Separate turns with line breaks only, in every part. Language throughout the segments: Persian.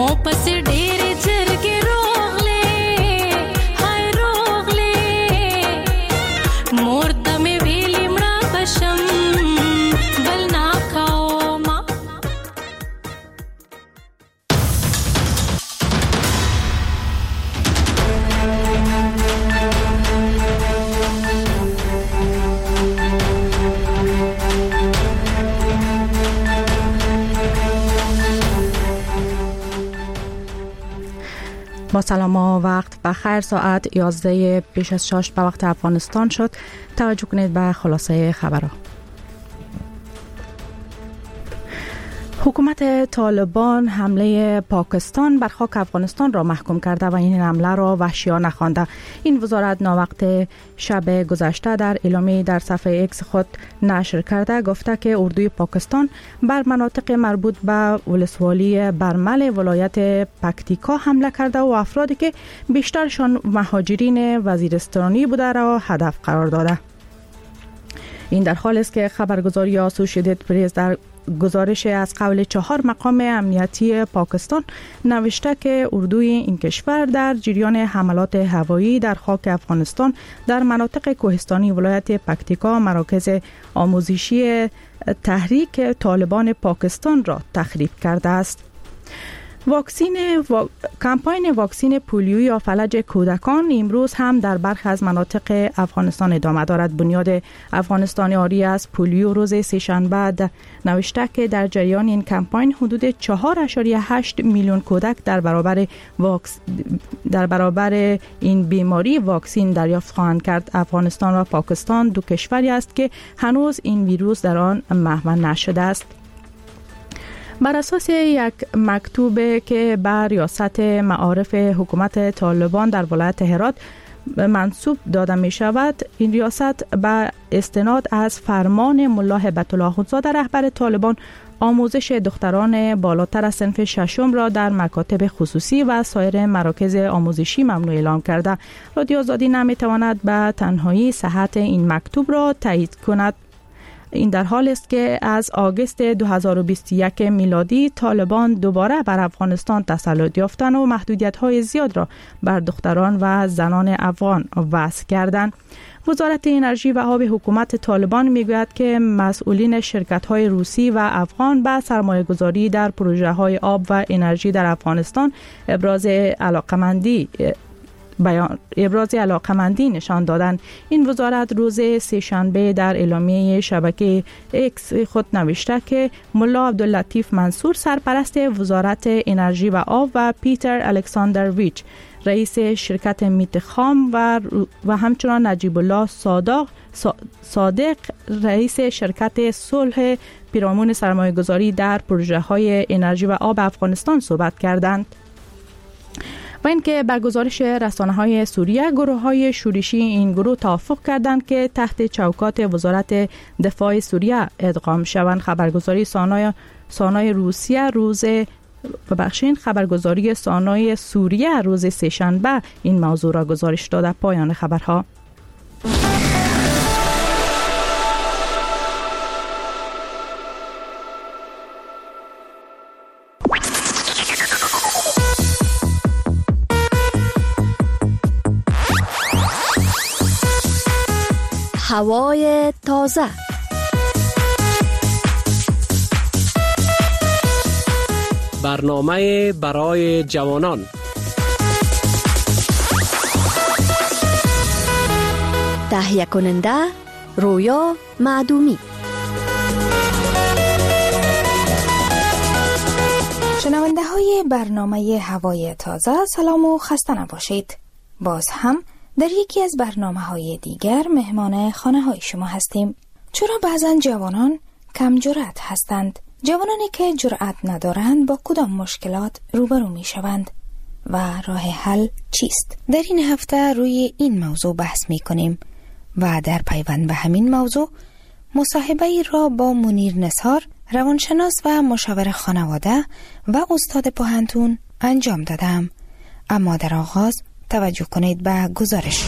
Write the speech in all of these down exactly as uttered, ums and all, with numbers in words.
مو پس ډېر جرګې روغلې هاي روغلې مور ته مې ویلې مړه بشم بل نا کوما.
با سلام و وقت بخیر. ساعت یازده پیش از شش به وقت افغانستان شد. توجه کنید به خلاصه خبرها. حکومت طالبان حمله پاکستان بر خاک افغانستان را محکوم کرده و این حمله را وحشیانه خوانده. این وزارت ناوقت شب گذشته در اعلامیه در صفحه ایکس خود نشر کرده گفته که اردوی پاکستان بر مناطق مربوط به ولسوالی برمل ولایت پکتیکا حمله کرده و افرادی که بیشترشان مهاجرین وزیرستانی بوده را هدف قرار داده. این در حالی است که خبرگزاری اسوسییتد پرس در گزارش از قول چهار مقام امنیتی پاکستان نوشته که اردوی این کشور در جریان حملات هوایی در خاک افغانستان در مناطق کوهستانی ولایت پکتیکا مراکز آموزشی تحریک طالبان پاکستان را تخریب کرده است. واکسین و... کمپاین واکسین پولیویی و فلج کودکان امروز هم در برخی از مناطق افغانستان ادامه دارد. بنیاد افغانستان آری از پولیو روز سه‌شنبه نوشته که در جریان این کمپاین حدود چهار ممیز هشت میلیون کودک در برابر واکس... در برابر این بیماری واکسین دریافت خواهند کرد. افغانستان و پاکستان دو کشوری است که هنوز این ویروس در آن محو نشده است. بر اساس یک مکتوب که بر ریاست معارف حکومت طالبان در ولایت هرات منصوب داده می شود، این ریاست به استناد از فرمان ملا هیبت الله اخوندزاده رهبر طالبان آموزش دختران بالاتر از صنف ششم را در مکاتب خصوصی و سایر مراکز آموزشی ممنوع اعلام کرده. رادیو آزادی نمی تواند به تنهایی صحت این مکتوب را تایید کند. این در حال است که از آگوست دو هزار و بیست و یک میلادی طالبان دوباره بر افغانستان تسلط یافتند و محدودیت‌های زیاد را بر دختران و زنان افغان وضع کردند. وزارت انرژی و آب حکومت طالبان میگوید که مسئولین شرکت‌های روسی و افغان به سرمایه‌گذاری در پروژه‌های آب و انرژی در افغانستان ابراز علاقه‌مندی بیان ابراز علاقه‌مندی نشان دادند. این وزارت روز سه‌شنبه در اعلامیه شبکه ایکس خود نوشته که ملا عبداللطیف منصور سرپرست وزارت انرژی و آب و پیتر الکساندرویچ رئیس شرکت میت خام و و همچنان نجیب الله صادق صادق رئیس شرکت صلح پیرامون سرمایه‌گذاری در پروژه‌های انرژی و آب افغانستان صحبت کردند. و اینکه بر گزارش رسانه‌های سوریه گروه‌های شورشی این گروه توافق کردند که تحت چوکات وزارت دفاع سوریه ادغام شوند. خبرگزاری سانای سانای روسیه روز ببخشید خبرگزاری سانای سوریه روز سه‌شنبه این موضوع را گزارش داده. پایان خبرها.
هوای تازه.
برنامه برای جوانان.
تهیه کننده رویا معدومی.
شنونده های برنامه هوای تازه، سلام و خسته نباشید. باز هم در یکی از برنامه‌های دیگر مهمان خانه‌های شما هستیم. چرا بعضن جوانان کم جرأت هستند؟ جوانانی که جرأت ندارند با کدام مشکلات روبرو می‌شوند و راه حل چیست؟ در این هفته روی این موضوع بحث می‌کنیم و در پیوند به همین موضوع مصاحبه‌ای را با منیر نثار، روانشناس و مشاور خانواده و استاد پوهنتون انجام دادم. اما در آغاز توجه کنید به گزارش.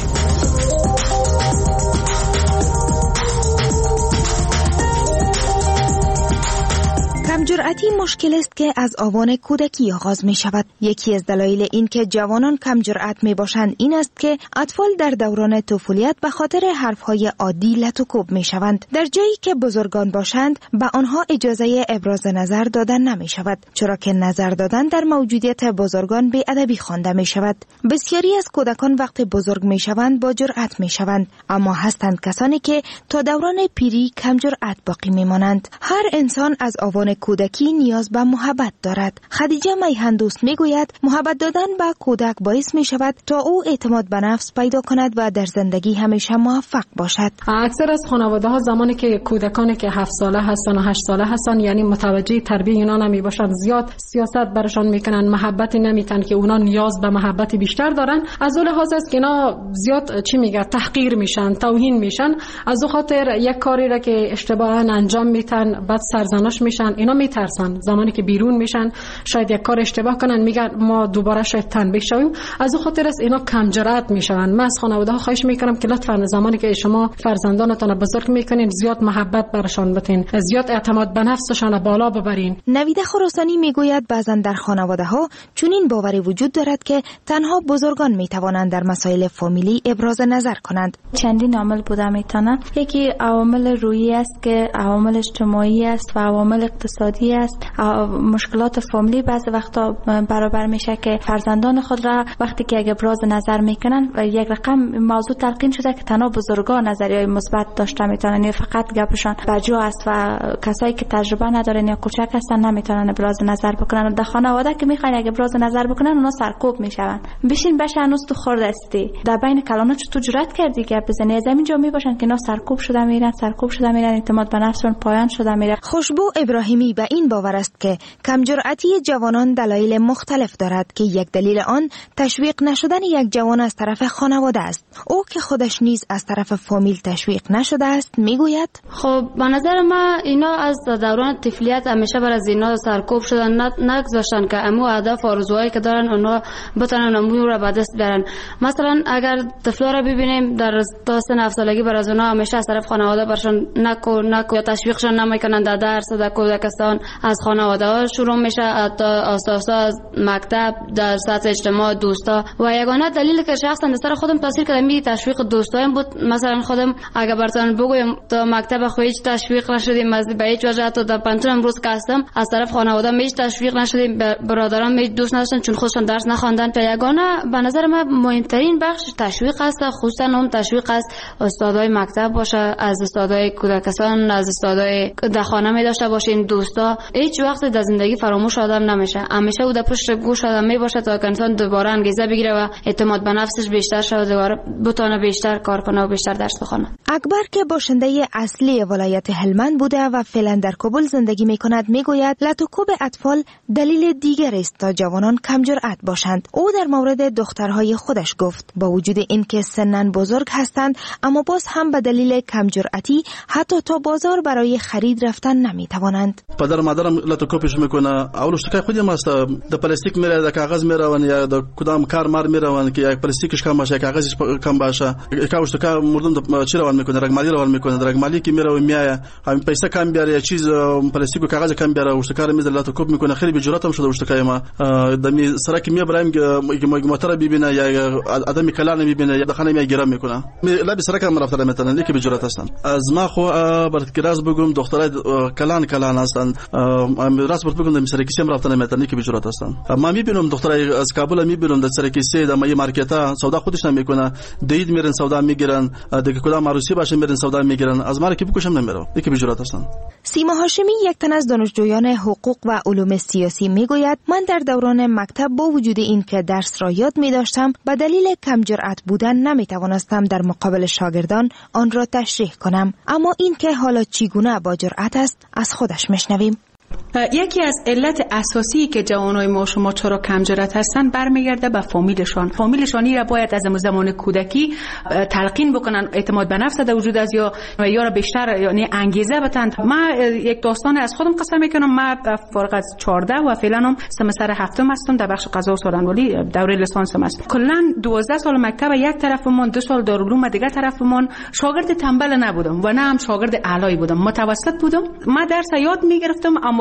کم‌جرأتی مشکل است که از آوان کودکی آغاز می شود. یکی از دلایل این که جوانان کم‌جرأت می باشند این است که اطفال در دوران طفولیت به خاطر حرفهای عادی لط و کوب می شوند. در جایی که بزرگان باشند به آنها اجازه ابراز نظر دادن نمی شود، چرا که نظر دادن در موجودیت بزرگان بی‌ادبی خوانده می شود. بسیاری از کودکان وقتی بزرگ می شوند با جرأت می شوند، اما هستند کسانی که تا دوران پیری کم‌جرأت باقی می مانند. هر انسان از آوان کودکی نیاز به محبت دارد. خدیجه میهن دوست می گوید محبت دادن به کودک باعث می شود تا او اعتماد به نفس پیدا کند و در زندگی همیشه موفق باشد.
اکثر از خانواده ها زمانی که کودکانی که هفت ساله هستن و هشت ساله هستن، یعنی متوجه تربیت اینا نمی باشن، زیاد سیاست برشان میکنن، محبتی نمیتن که اونا نیاز به محبت بیشتر دارن. از اون لحاظ است که اینا زیاد چی میگه تحقیر میشن، توهین میشن. از اون خاطر یک کاری را که اشتباها انجام میتن بعد سرزنش میشن، اینا میترسن زمانی که بیرون میشن شاید یک کار اشتباه کنن، میگن ما دوباره شاید تنبیه شویم. از اون خاطر است اینا کم جرأت میشن. من از خانواده ها خواهش میکنم که لطفا زمانی که شما فرزندانتون بزرگ میکنین زیاد محبت برشان بتین، زیاد اعتماد به نفسشان بالا ببرین.
نویده خراسانی میگوید بعضن در خانواده ها چنین باوری وجود دارد که تنها بزرگان میتوانند در مسائل فامیلی ابراز نظر کنند.
چندین عامل بوده میتونه. یکی عوامل روحی است که عوامل اجتماعی است و عوامل اقتصادی است. مشکلات فامیلی بعضی وقتا برابر میشه که فرزندان خود را وقتی که ابراز نظر میکنن و یک رقم موضوع تلقین شده که تنها بزرگان نظریه مثبت داشته میتونن، یعنی فقط گپشان بجا است و کسایی که تجربه ندارن یا کوچک هستن نمیتونن ابراز نظر بکنن. در خانواده که میخواین اگه ابراز نظر بکنن اونا سرکوب میشون. بشین بشه هنوز تو خورد استی در بین کلانات تو جرأت کردی که بزنی، از همین جا میباشن که اینا سرکوب شده میرن سرکوب شده میرن اعتماد به نفسشون پایان شده میره.
خوشبو ابراهیمی به این باور است که کم جرأتی جوانان دلایل مختلف دارد که یک دلیل آن تشویق نشدن یک جوان از طرف خانواده است. او که خودش نیز از طرف فامیل تشویق نشده است میگوید
خب به نظر من اینا از دوران طفولیت همیشه بر از اینا سرکوب شدن، نگذاشتن که امو هدف و آرزوهایی که دارن اونا بتونن امور رو به دست بیارن. مثلا اگر طفلا رو ببینیم در تا سن هفت سالگی بر از اونا همیشه از طرف خانواده برشون نکو نکو تشویقشون نمیکنن در درس در کودکستان. از خانواده ها شروع میشه تا اساسا از مکتب در سطح اجتماع دوستا و یگانه دلیلی که شخصا در سر خودم تاثیر کرده می تشویق دوستایم بود. مثلا خودم اگر براتون بگویم تا مکتب خو هیچ تشویق نشدیم، از به هیچ وجه تا در پنتون امروز که هستم از طرف خانواده هیچ تشویق نشدیم، برادران هیچ دوست نداشتن چون خودشون درس نخواندن. تا یگانه به نظر من مهمترین بخش تشویق است، خصوصا اون تشویق است استادای مکتب باشه، از استادای کودکستان، از استادای در خانه می داشته باشین دوستا. هیچ وقت در زندگی فراموش آدم نمیشه، همیشه او در پشت گوش آدم می باشه تا انسان دوباره انگیزه بگیره و اعتماد به نفسش بیشتر شه و دوباره بتونه بیشتر کار کنه و بیشتر درس بخونه.
اکبر که باشنده اصلی ولایت هلمند بوده و فعلا در کابل زندگی می کند میگوید لط و کوب اطفال دلیل دیگر است تا جوانان کم جرأت باشند. او در مورد دخترهای خودش گفت با وجود اینکه سنن بزرگ هستند اما باز هم به دلیل کم جرأتی حتی تا بازار برای خرید رفتن نمی توانند.
پدر مادرم لط و کوبش میکنه. اولش که خودم است د پلاستیک میره د کاغذ میره و یا د کدام کار مار میره که یک پلاستیکش کم باشه کاغذش کم باشه کاوش تو کار مردم چی روان میکنه رقمالی روان میکنه رقمالی که میره و میایه همین پیسه کم بیاره یا چیز پلاستیک و کاغذ کم بیاره وشت کار میز لط و کوب میکنه. خیلی بجراتم شده وشت کایما دمی سرا که میبرایم که موتور ببینه یا آدمی کلان میبینه یا دخانه میگیرم میکنه لا بسرا کم رفتن مثلا لیک بجرات هستن. از ما خو برات کراز بگم دخترای کلان کلان هستن راست برات بگم مثلا کیسه رفتن مثلا لیک بجرات هستن. ما میبینم دخترای از کابل میبینم در سر کیسه در مای مارکتا سودا خودش نمیکنه دید میرن سودا میگیرن دیگه کدام عروسی باشه میرن سودا میگیرن از ما که بکشم نمیره لیک بجرات هستن.
سیما هاشمی یک تن از دانشجویان حقوق و علوم سیاسی میگوید من در دوران مکتب با وجود این که درس را یاد می داشتم به دلیل کم جرأت بودن نمی توانستم در مقابل شاگردان آن را تشریح کنم. اما این که حالا چگونه با جرأت است از خودش میشنویم.
یکی از علت اساسی که جوانای ما شما چرا کم جرأت هستن برمیگرده به فامیلشان. فامیلشانی را باید از زمان کودکی تلقین بکنن اعتماد به نفس در وجود از یا یا را بیشتر یعنی انگیزه بدن. من یک داستان از خودم قصه میکنم. من فارغ از چهارده و فعلا هم سمستر هفتم هستم در بخش قضا و سخنوری دوره لیسانسم است. کلا دوازده سال مکتب یک طرفمون دو سال دارالعلوم دیگه طرفمون شاگرد تنبل نبودم و نه هم شاگرد اعلایی بودم، متوسط بودم. من درس یاد میگرفتم اما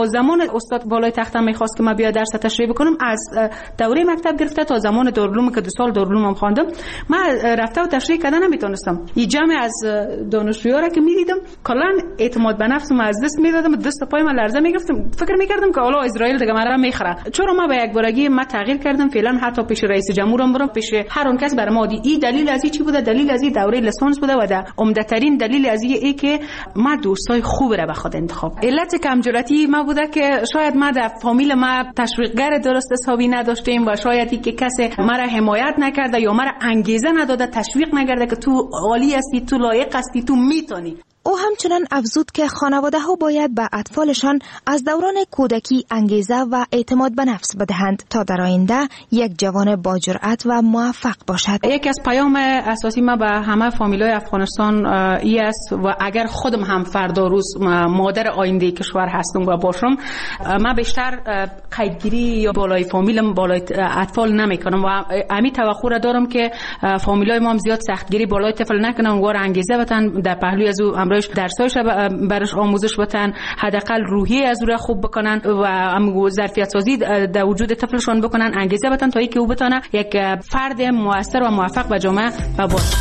اما زمان استاد بالای تختم میخواست که ما بیا درس تشریح بکنم، از دوره مکتب گرفته تا زمان دارالعلوم که دو سال دارالعلوم هم خواندم، من رفته و تشریح کردن نمیتونستم. این جمع از دانشجوها را که میدیدم کلا اعتماد به نفسم از دست میدادم، دست پای من لرزه میگرفتم، فکر میکردم که حالا اسرائیل دیگه مرا میخره. چرا ما به یک بارگی ما تغییر کردم، فعلا حتی پیش رئیس جمهورم برم، پیش هر اون کس برام دی این دلیل از چی بوده، دلیل از دوره لیسانس بوده و ده عمده ترین دلیل از ای که ما دوستای خوب را به خود انتخاب. علت کمجرتی ما بوده که شاید ما در فامیل ما تشویقگر درست حسابی نداشتیم و شاید که کسی مرا حمایت نکرده یا مرا انگیزه نداده، تشویق نکرده که تو عالی هستی، تو لایق هستی، تو میتونی.
او همچنان افزود که خانواده ها باید به اطفالشان از دوران کودکی انگیزه و اعتماد به نفس بدهند تا در آینده یک جوان با جرأت و موفق باشد.
یکی از پیام اساسی ما به همه فامیلای افغانستان ای است و اگر خودم هم فردا روز مادر آینده کشور هستم و باشم، ما بیشتر قیدگیری یا بالای فامیلم بالای اطفال نمیکنم و امی توقع را دارم که فامیلای ما هم زیاد سختگیری بالای طفل نکنن، وار انگیزه بدن در پهلوی از او درسایش برش آموزش بتن، حداقل روحیه از او را خوب بکنن و ظرفیت سازی در وجود طفلشون بکنن، انگیزه بتن تا اینکه او بتونه یک فرد موثر و موفق به جامعه باشه.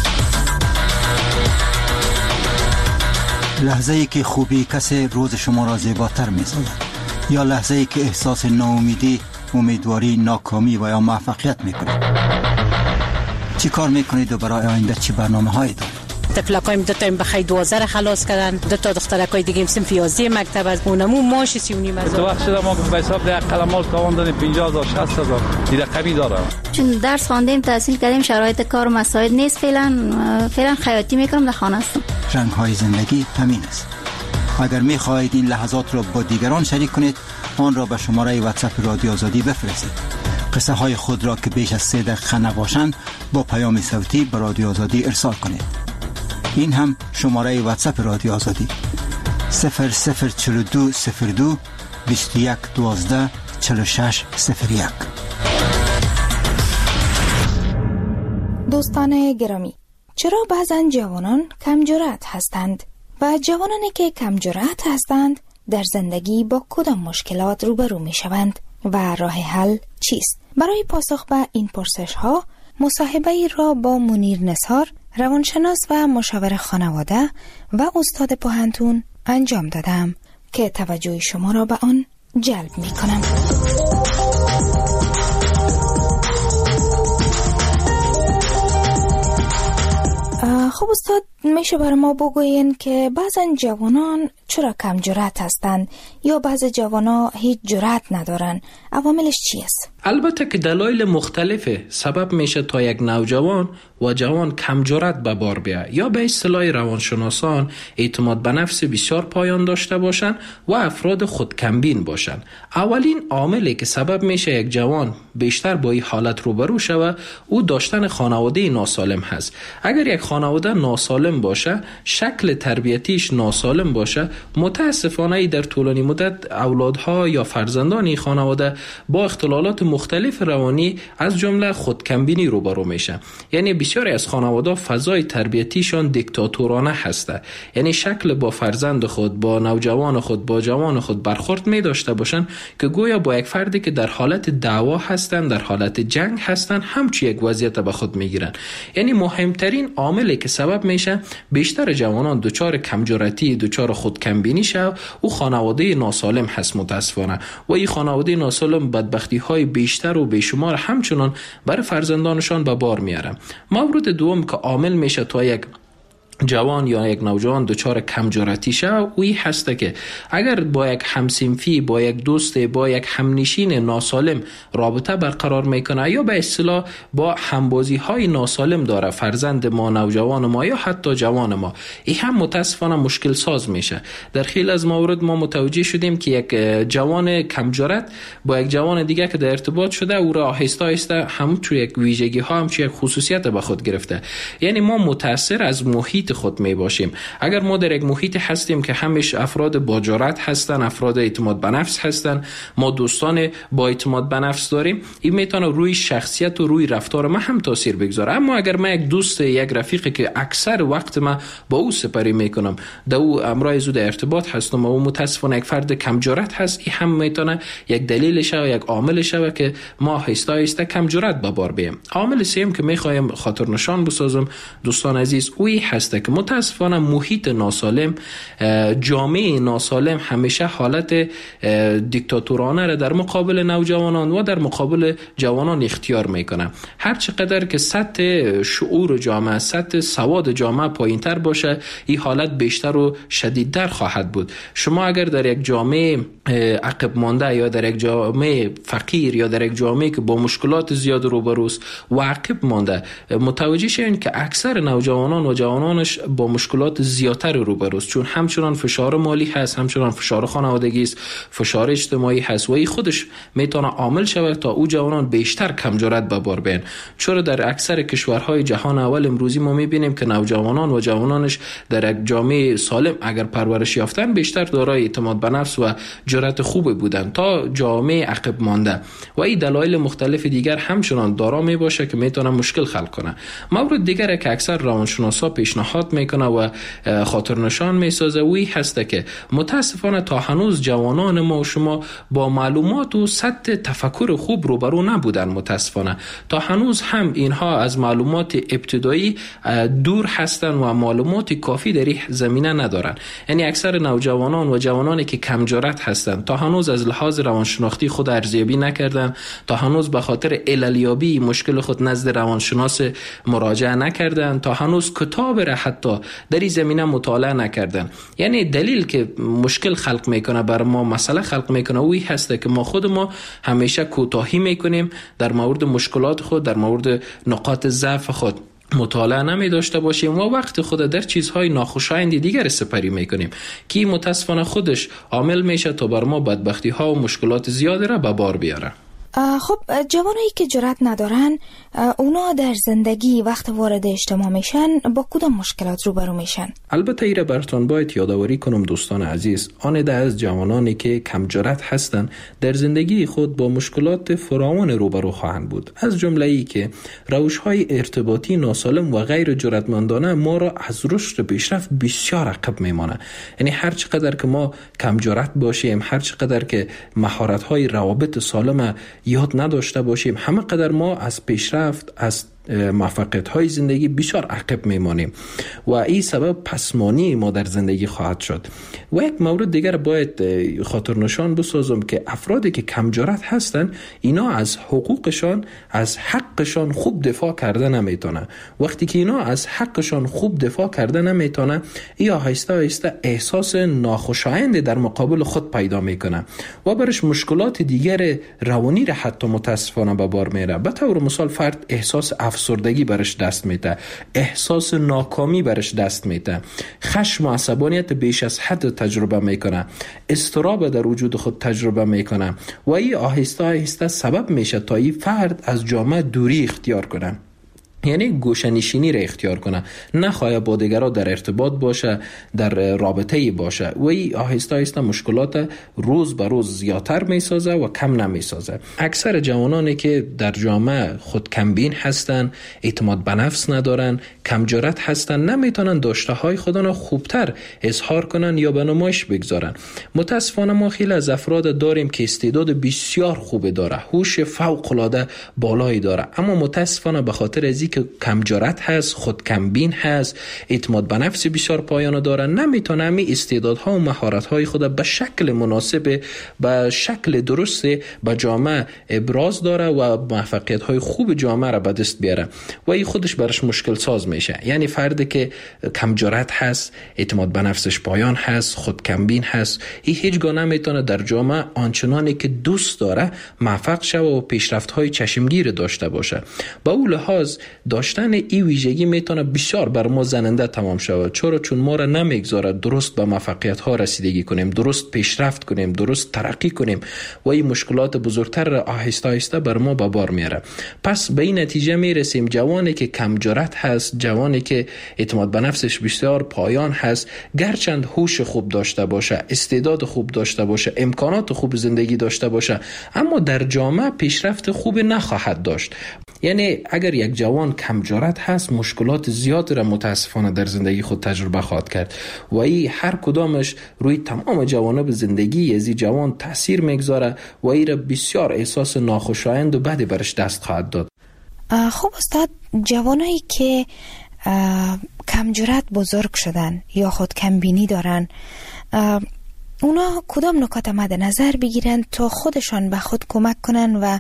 لحظه ای که خوبی کسی روز شما را زیباتر می‌سازد یا لحظه ای که احساس ناامیدی، امیدواری، ناکامی و یا موفقیت می‌کنید. چی کار می‌کنید و برای آینده چی برنامه‌هایی دارید؟
طفلکایم دو تا بخیر دوازده خلاص کردن، دو تا دخترکای دیگه سنف یازده مکتب از اونمو ماش سی و نیم هزار.
تو وقت شده ما به حساب ده قلمال تاوان دادیم پنجاه هزار شصت هزار دیگه کمی داره.
چون درس خواندیم تحصیل کردیم شرایط کار مساعد نیست، فعلا فعلا خیاطی میکنم در خانه هستم.
رنگ‌های زندگی همین است. اگر می‌خواهید این لحظات را با دیگران شریک کنید، آن را به شماره واتساپ رادیو آزادی بفرستید. قصه های خود را که بیش از سه دقیقه نباشند با پیام صوتی به رادیو آزادی ارسال کنید. این هم شماره واتساپ رادیو آزادی صفر صفر چهل و دو صفر دو بیست و یک دوازده چهل و شش صفر یک.
دوستان گرامی، چرا بعضن جوانان کم جرأت هستند و جوانانی که کم جرأت هستند در زندگی با کدام مشکلات روبرو می شوند و راه حل چیست؟ برای پاسخ به این پرسش ها مصاحبه‌ای را با منیر نثار، روانشناس و مشاور خانواده و استاد پوهنتون انجام دادم که توجه شما را به آن جلب می کنم. خب استاد، میشه برای ما بگوین که بعضن جوانان چرا کم جرأت هستند یا بعض جوانا هیچ جرأت ندارن؟ عواملش چی است؟
البته که دلایل مختلفه سبب میشه تا یک نوجوان و جوان کم جرأت به بار بیاید یا به اصطلاح روانشناسان اعتماد به نفس بسیار پایان داشته باشند و افراد خودکمبین باشند. اولین عاملی که سبب میشه یک جوان بیشتر با این حالت روبرو شود او داشتن خانواده ناسالم هست. اگر یک خانواده ناسالم باشه، شکل تربیتیش ناسالم باشه، متاسفانه در طولانی مدت اولادها یا فرزندان این خانواده با اختلالات مختلف روانی از جمله خودکمبینی روبرو میشه. یعنی بسیاری از خانواده فضای تربیتیشان دیکتاتورانه هسته، یعنی شکل با فرزند خود، با نوجوان خود، با جوان خود برخورد می داشته باشن که گویا با یک فردی که در حالت دعوا هستن، در حالت جنگ هستن، همچی یک وضعیت به خود میگیرن. یعنی مهمترین عاملی که سبب میشه بیشتر جوانان دچار کمجرأتی، دچار خودکمبینی شو او خانواده ناسالم هست متاسفانه. و این خانواده ناسالم بدبختی های بیشتر و بیشمار همچنان برای فرزندانشان به بار میاره. مورد دوم که عامل میشه تا یک جوان یا یک نوجوان دچار کم جرأتی شه اوی هسته که اگر با یک همسنفی، با یک دوست، با یک همنشین ناسالم رابطه برقرار میکنه یا به اصطلاح با همبازی های ناسالم داره فرزند ما، نوجوان ما یا حتی جوان ما، این هم متاسفانه مشکل ساز میشه. در خیلی از موارد ما متوجه شدیم که یک جوان کم جرأت با یک جوان دیگه که در ارتباط شده او را آهسته آهسته هم تو یک ویژگی ها هم چه یک خصوصیت به خود گرفته. یعنی ما متاثر از محیط محیط خود می باشیم. اگر ما در یک محیط هستیم که همش افراد با جرأت هستن، افراد اعتماد به نفس هستن، ما دوستان با اعتماد به نفس داریم، این میتونه روی شخصیت و روی رفتار ما هم تاثیر بگذاره. اما اگر من یک دوست، یک رفیقی که اکثر وقت ما با او سپری میکنم، در او امرای زود ارتباط هستم و او متاسفانه یک فرد کم جرأت هست، این هم میتونه یک دلیل شوه، یک عامل شوه که ما آهسته آهسته کم جرأت به بار بیاریم. عامل سوم که میخوایم خاطر نشان بسازم دوستان عزیز، اوی هست که متاسفانه محیط ناسالم، جامعه ناسالم همیشه حالت دیکتاتورانه را در مقابل نوجوانان و در مقابل جوانان اختیار میکنه. هر چقدر که سطح شعور جامعه، سطح سواد جامعه پایینتر باشه، این حالت بیشتر و شدیدتر خواهد بود. شما اگر در یک جامعه عقب مانده یا در یک جامعه فقیر یا در یک جامعه که با مشکلات زیاد روبروست و عقب مانده، متوجه شوین که اکثر نوجوانان و جوانانش با مشکلات زیادتر روبروست، چون همچنان فشار مالی هست، همچنان فشار خانوادگی است، فشار اجتماعی هست و این خودش میتونه عامل شود تا او جوانان بیشتر کم جرأت به بار بیارن. چرا در اکثر کشورهای جهان اول امروزی ما میبینیم که نوجوانان و جوانانش در یک جامعه سالم اگر پرورش یافتن بیشتر دارای اعتماد به نفس و جرأت خوبی بودن تا جامعه عقب مانده و این دلایل مختلف دیگر همچنان دارا می باشه که میتونه مشکل خلق کنه. مورد دیگری که اکثر روانشناسا پیشنهاد میکنه و خاطر نشان میسازه وی هسته که متاسفانه تا هنوز جوانان ما و شما با معلومات و سطح تفکر خوب روبرو نبودن. متاسفانه تا هنوز هم اینها از معلومات ابتدایی دور هستن و معلومات کافی در این زمینه ندارن. یعنی اکثر نوجوانان و جوانانی که کم جرأت هستند تا هنوز از لحاظ روانشناختی خود ارزیابی نکردن، تا هنوز به خاطر عللیابی مشکل خود نزد روانشناس مراجعه نکردن، تا هنوز کتاب را حتی در این زمینه مطالعه نکردن. یعنی دلیل که مشکل خلق میکنه بر ما، مسئله خلق میکنه اوی هسته که ما خود ما همیشه کوتاهی میکنیم در مورد مشکلات خود، در مورد نقاط ضعف خود مطالعه نمی داشته باشیم و وقت خود در چیزهای ناخوشایند دیگر سپری میکنیم که متاسفانه خودش عامل میشه تا بر ما بدبختی ها و مشکلات زیاد را به بار بیاره.
خب جوانایی که جرأت ندارن، اونا در زندگی وقت وارد اجتماع میشن با کدام مشکلات روبرو میشن؟
البته ایره براتون باید یادآوری کنم دوستان عزیز، آن ده از جوانانی که کم جرأت هستند در زندگی خود با مشکلات فراوان روبرو خواهند بود. از جمله ای که روش‌های ارتباطی ناسالم و غیر جرأتمندانه ما را از رشد پیشرفت بسیار عقب میمانه. یعنی هر چقدر که ما کم جرأت باشیم، هر چقدر که مهارت‌های روابط سالم یاد نداشته باشیم، همه قدر ما از پیشرفت، از موفقیت های زندگی بسیار عقب میمانیم و این سبب پسمانی ما در زندگی خواهد شد. و یک مورد دیگر باید خاطر نشان بسازم که افرادی که کم جرأت هستند اینا از حقوقشان، از حقشان خوب دفاع کرده نمیتونه. وقتی که اینا از حقشان خوب دفاع کرده نمیتونه، ای آهسته آهسته احساس ناخوشایند در مقابل خود پیدا میکنه و برش مشکلات دیگر روانی را حتی متاسفانه به بار میاره. به طور مثال فرد احساس افسردگی برش دست میده، احساس ناکامی برش دست میده، خشم و عصبانیت بیش از حد تجربه میکنه، اضطراب در وجود خود تجربه میکنه و این آهسته آهسته سبب میشه تا این فرد از جامعه دوری اختیار کنه. یعنی گوشه‌نشینی را اختیار کنه، نخواه با دیگرها در ارتباط باشه، در رابطه‌ای باشه و این آهسته آهسته مشکلات روز به روز زیادتر میسازه و کم نمیسازه. اکثر جوانانی که در جامعه خود کمبین هستن، اعتماد به نفس ندارن، کم جرأت هستن، نمیتونن داشته های خودشون خوبتر اظهار کنن یا به نمایش بگذارن. متاسفانه ما خیلی از افراد داریم که استعداد بسیار خوبه داره، هوش فوق العاده بالایی داره، اما متاسفانه به خاطر از که کم جرأت هست، خود کمبین هست، اعتماد به نفس بسیار پایانه داره، نمیتونه می استعدادها و مهارت‌های خود به شکل مناسب، به شکل درست به جامعه ابراز داره و موفقیت‌های خوب جامعه را به دست بیاره و این خودش برش مشکل ساز میشه. یعنی فردی که کم جرأت هست، اعتماد به نفسش پایان هست، خود کمبین هست، این هیچگاه نمیتونه در جامعه آنچنانی که دوست داره موفق شه و پیشرفت‌های چشمگیر داشته باشه. با اون لحاظ داشتن این ویژگی میتونه بسیار بر ما زننده تمام شود. چرا؟ چون ما را نمیگذاره درست به موفقیت ها رسیدگی کنیم، درست پیشرفت کنیم، درست ترقی کنیم و این مشکلات بزرگتر را آهسته آهسته بر ما به بار میاره. پس به این نتیجه میرسیم جوانی که کم جرأت هست، جوانی که اعتماد به نفسش بسیار پایان هست، گرچند هوش خوب داشته باشه، استعداد خوب داشته باشه، امکانات خوب زندگی داشته باشه، اما در جامعه پیشرفت خوب نخواهد داشت. یعنی اگر یک جوان کم جرأت هست، مشکلات زیاد را متاسفانه در زندگی خود تجربه خواهد کرد و این هر کدامش روی تمام جوانب زندگی از این جوان تاثیر میگذاره و این را بسیار احساس ناخوشایند و بدی برش دست خواهد داد.
خب استاد، جوانایی که کم جرأت بزرگ شدن یا خود کم بینی دارن، اونا کدام نکات مد نظر بگیرن تا خودشان به خود کمک کنن و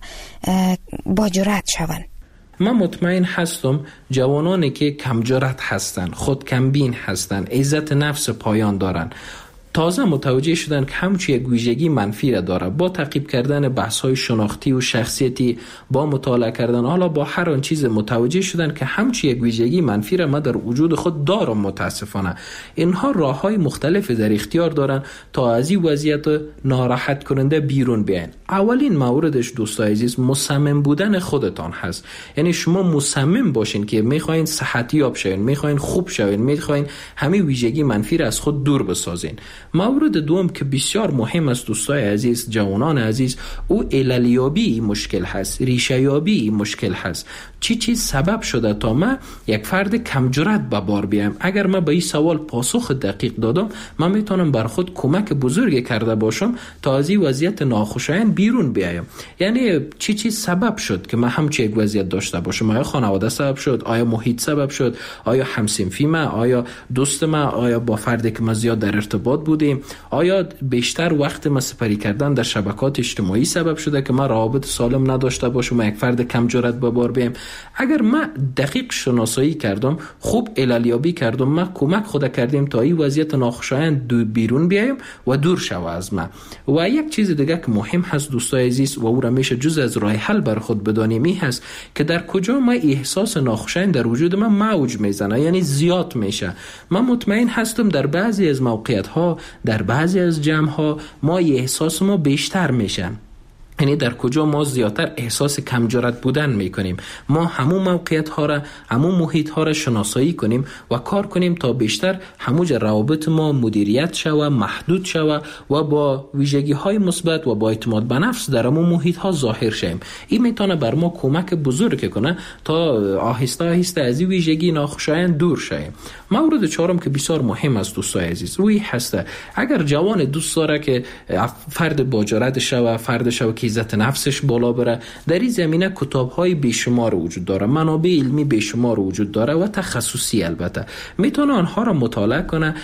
با جرأت شون؟
من مطمئن هستم جوانانی که کم جرأت هستن، خود کم بین هستن، عزت نفس پایان دارن، تازه متوجه شدن که همچی یک ویژگی منفی را داره. با تعقیب کردن بحث‌های شناختی و شخصیتی، با مطالعه کردن، حالا با هر آن چیز متوجه شدن که همچی یک ویژگی منفی را ما در وجود خود دارم. متاسفانه اینها راه‌های مختلفی در اختیار دارن تا از این وضعیت ناراحت کننده بیرون بیاین. اولین موردش دوستای عزیز مصمم بودن خودتان هست. یعنی شما مصمم باشین که میخواین صحتیاب شوین، میخواین خوب شوین، میخواین همین ویژگی منفی را از خود دور بسازین. مورد دوم که بسیار مهم است دوستای عزیز، جوانان عزیز، او عللیابی مشکل هست، ریشه‌یابی مشکل هست. چی چیز سبب شده تا من یک فرد کم جرأت به بار بیام؟ اگر من به این سوال پاسخ دقیق دادم، من میتونم بر خود کمک بزرگی کرده باشم تا از این وضعیت ناخوشایند بیرون بیایم. یعنی چی چیز سبب شد که من همچین یک وضعیت داشته باشم؟ آیا خانواده سبب شد؟ آیا محیط سبب شد؟ آیا همسنفی من؟ آیا دوست من؟ آیا با فردی که من زیاد در ارتباط بودیم؟ آیا بیشتر وقت ما سپری کردن در شبکات اجتماعی سبب شده که من روابط سالم نداشته باشم و یک فرد کم جرأت به بار بیام؟ اگر من دقیق شناسایی کردم، خوب عللیابی کردم، من کمک خود کردیم تا این وضعیت ناخوشایند بیرون بیایم و دور شوه از من. و یک چیز دیگه که مهم هست دوستای عزیز و او را میشه جز از راه حل بر خود بدانیم، این هست که در کجا ما احساس ناخوشایند در وجود من موج میزنه، یعنی زیاد میشه. من مطمئن هستم در بعضی از موقعیت ها، در بعضی از جمع ها ما احساس ما بیشتر میشه. یعنی در کجا ما زیادتر احساس کم جرأت بودن میکنیم. ما همون موقعیت ها را، همون محیط ها را شناسایی کنیم و کار کنیم تا بیشتر هموج روابط ما مدیریت شوه، محدود شوه و با ویژگی های مثبت و با اعتماد به نفس در همون محیط ها ظاهر شیم. این میتونه بر ما کمک بزرگ کنه تا آهسته آهسته از این ویژگی ناخوشایند دور شیم. مورد چهارم که بسیار مهم است دوستای عزیز، روی هسته. اگر جوان دوست داره که فرد با جرأت شوه، فرد شوه که عزت نفسش بالا بره، در این زمینه کتاب‌های بیشمار وجود داره، منابع علمی بیشمار وجود داره و تخصصی. البته میتونه آنها را مطالعه کنه،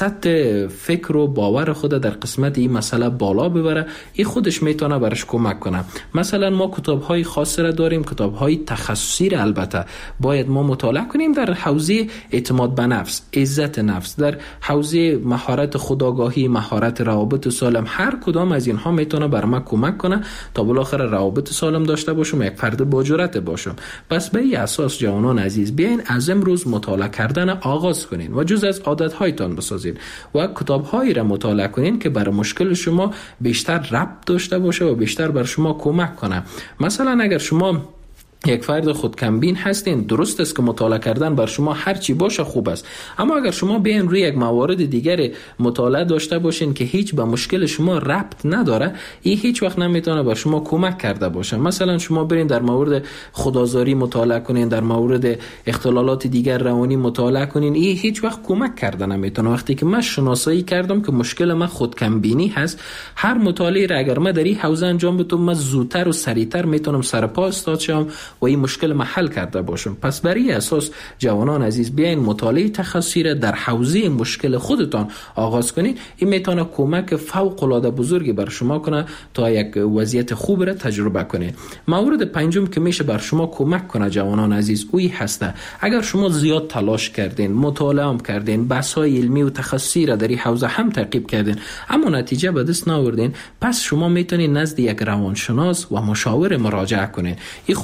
سطح فکر و باور خود در قسمت این مسئله بالا ببره. این خودش میتونه برش کمک کنه. مثلا ما کتاب‌های خاص را داریم، کتاب‌های تخصصی را البته باید ما مطالعه کنیم در حوزه اعتماد به نفس، عزت نفس، در حوزه مهارت خودآگاهی، مهارت روابط سالم. هر کدام از اینها میتونه بر ما کمک کنه تا بالاخره روابط سالم داشته باشم، یک فرد با جرأت باشم. پس به این اساس جوانان عزیز بیاین از امروز مطالعه کردن آغاز کنین و جز از عادت‌هایتان بسازین و کتاب‌هایی را مطالعه کنین که برای مشکل شما بیشتر ربط داشته باشه و بیشتر بر شما کمک کنه. مثلا اگر شما یک فرد خود کمبین هستین، درست است که مطالعه کردن بر شما هر چی باشه خوب است، اما اگر شما بیاین روی یک موارد دیگر مطالعه داشته باشین که هیچ به مشکل شما ربط نداره، این هیچ وقت نمیتونه بر شما کمک کرده باشه. مثلا شما برین در مورد خودآزاری مطالعه کنین، در مورد اختلالات دیگر روانی مطالعه کنین، این هیچ وقت کمک کرده نمیتونه. وقتی که من شناسایی کردم که مشکل من خود کمبینی هست، هر مطالعه را اگر من در این حوزه انجام بدم، من زودتر و سریعتر میتونم سر پا استاد شم و این مشکل محل کرده باشم. پس برای اساس جوانان عزیز بیاین مطالعه تخصصی را در حوزه مشکل خودتان آغاز کنید. این میتونه کمک فوق العاده بزرگی بر شما کنه تا یک وضعیت خوب را تجربه کنید. مورد پنجم که میشه بر شما کمک کنه جوانان عزیز اوی هسته، اگر شما زیاد تلاش کردین، مطالعه هم کردین، بحث‌های علمی و تخصصی را در این حوزه هم تعقیب کردین اما نتیجه به دست نیاوردین، پس شما میتونید نزد یک روانشناس و مشاور مراجعه کنید. این خودش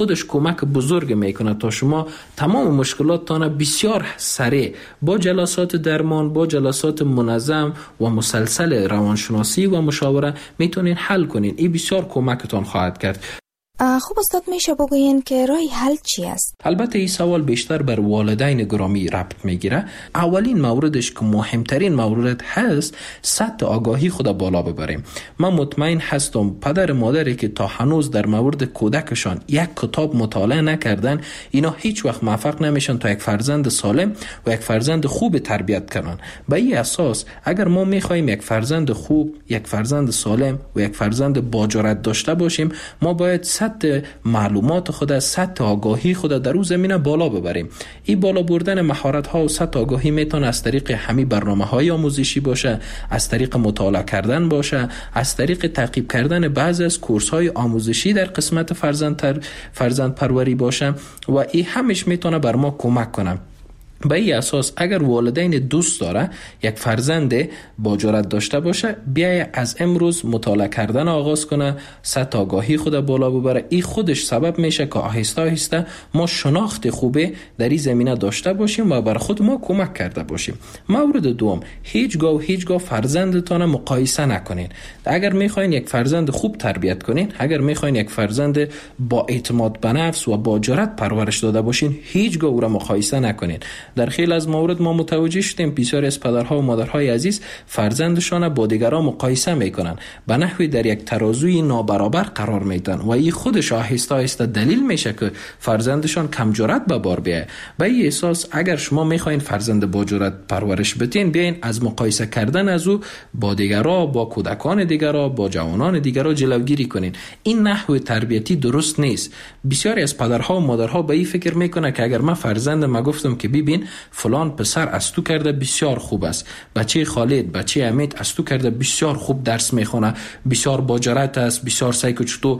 کمک بزرگ میکنه تا شما تمام مشکلاتتان بسیار سریع با جلسات درمان، با جلسات منظم و مسلسل روانشناسی و مشاوره میتونین حل کنین. این بسیار کمکتان خواهد کرد.
خوب استاد میشه بگوین که راه حل چی است؟
البته این سوال بیشتر بر والدین گرامی ربط میگیره. اولین موردش که مهمترین مورد هست، سطح آگاهی خود بالا ببریم. من مطمئن هستم پدر مادری که تا هنوز در مورد کودکشان یک کتاب مطالعه نکردن، اینا هیچ وقت موفق نمیشن تا یک فرزند سالم و یک فرزند خوب تربیت کنن. به این اساس اگر ما میخوایم یک فرزند خوب، یک فرزند سالم و یک فرزند با جرأت داشته باشیم، ما باید سطح معلومات خود، سطح آگاهی خود در اون زمینه بالا ببریم. این بالا بردن مهارت ها و سطح آگاهی میتونه از طریق همین برنامه های آموزشی باشه، از طریق مطالعه کردن باشه، از طریق تعقیب کردن بعضی از کورس های آموزشی در قسمت فرزند تر فرزند پروری باشه و این همش میتونه بر ما کمک کنه. به این اساس اگر والدین دوست داره یک فرزند با جرأت داشته باشه، بیای از امروز مطالعه کردن آغاز کنه، سطح آگاهی خود بالا ببره. این خودش سبب میشه که آهسته آهسته ما شناخت خوبه در این زمینه داشته باشیم و بر خود ما کمک کرده باشیم. مورد دوم، هیچگاه و هیچگاه فرزندتان مقایسه نکنین. اگر میخواین یک فرزند خوب تربیت کنین، اگر میخواین یک فرزند با اعتماد به نفس و با جرأت پرورش داده باشین، هیچگاه او را مقایسه نکنین. در خیلی از موارد ما متوجه شدیم بسیاری از پدرها و مادرهای عزیز فرزندشان با دیگران مقایسه میکنن، به نحوی در یک ترازوی نابرابر قرار میدن و این خودش آهسته آهسته دلیل میشه که فرزندشان کم جرأت به بار بیایه. به این اساس اگر شما میخواین فرزند با جرأت پرورش بدین، بیاین از مقایسه کردن از او با دیگران، با کودکان دیگران، با جوانان دیگران جلوگیری کنین. این نحو تربیتی درست نیست. بسیاری از پدرها و مادرها به این فکر میکنه که اگر من فرزندم گفتم که ببین فلان پسر از تو کرده بسیار خوب است، بچه خالد، بچه امید از تو کرده بسیار خوب درس میخونه، بسیار با جرأت است، بسیار سعی که تو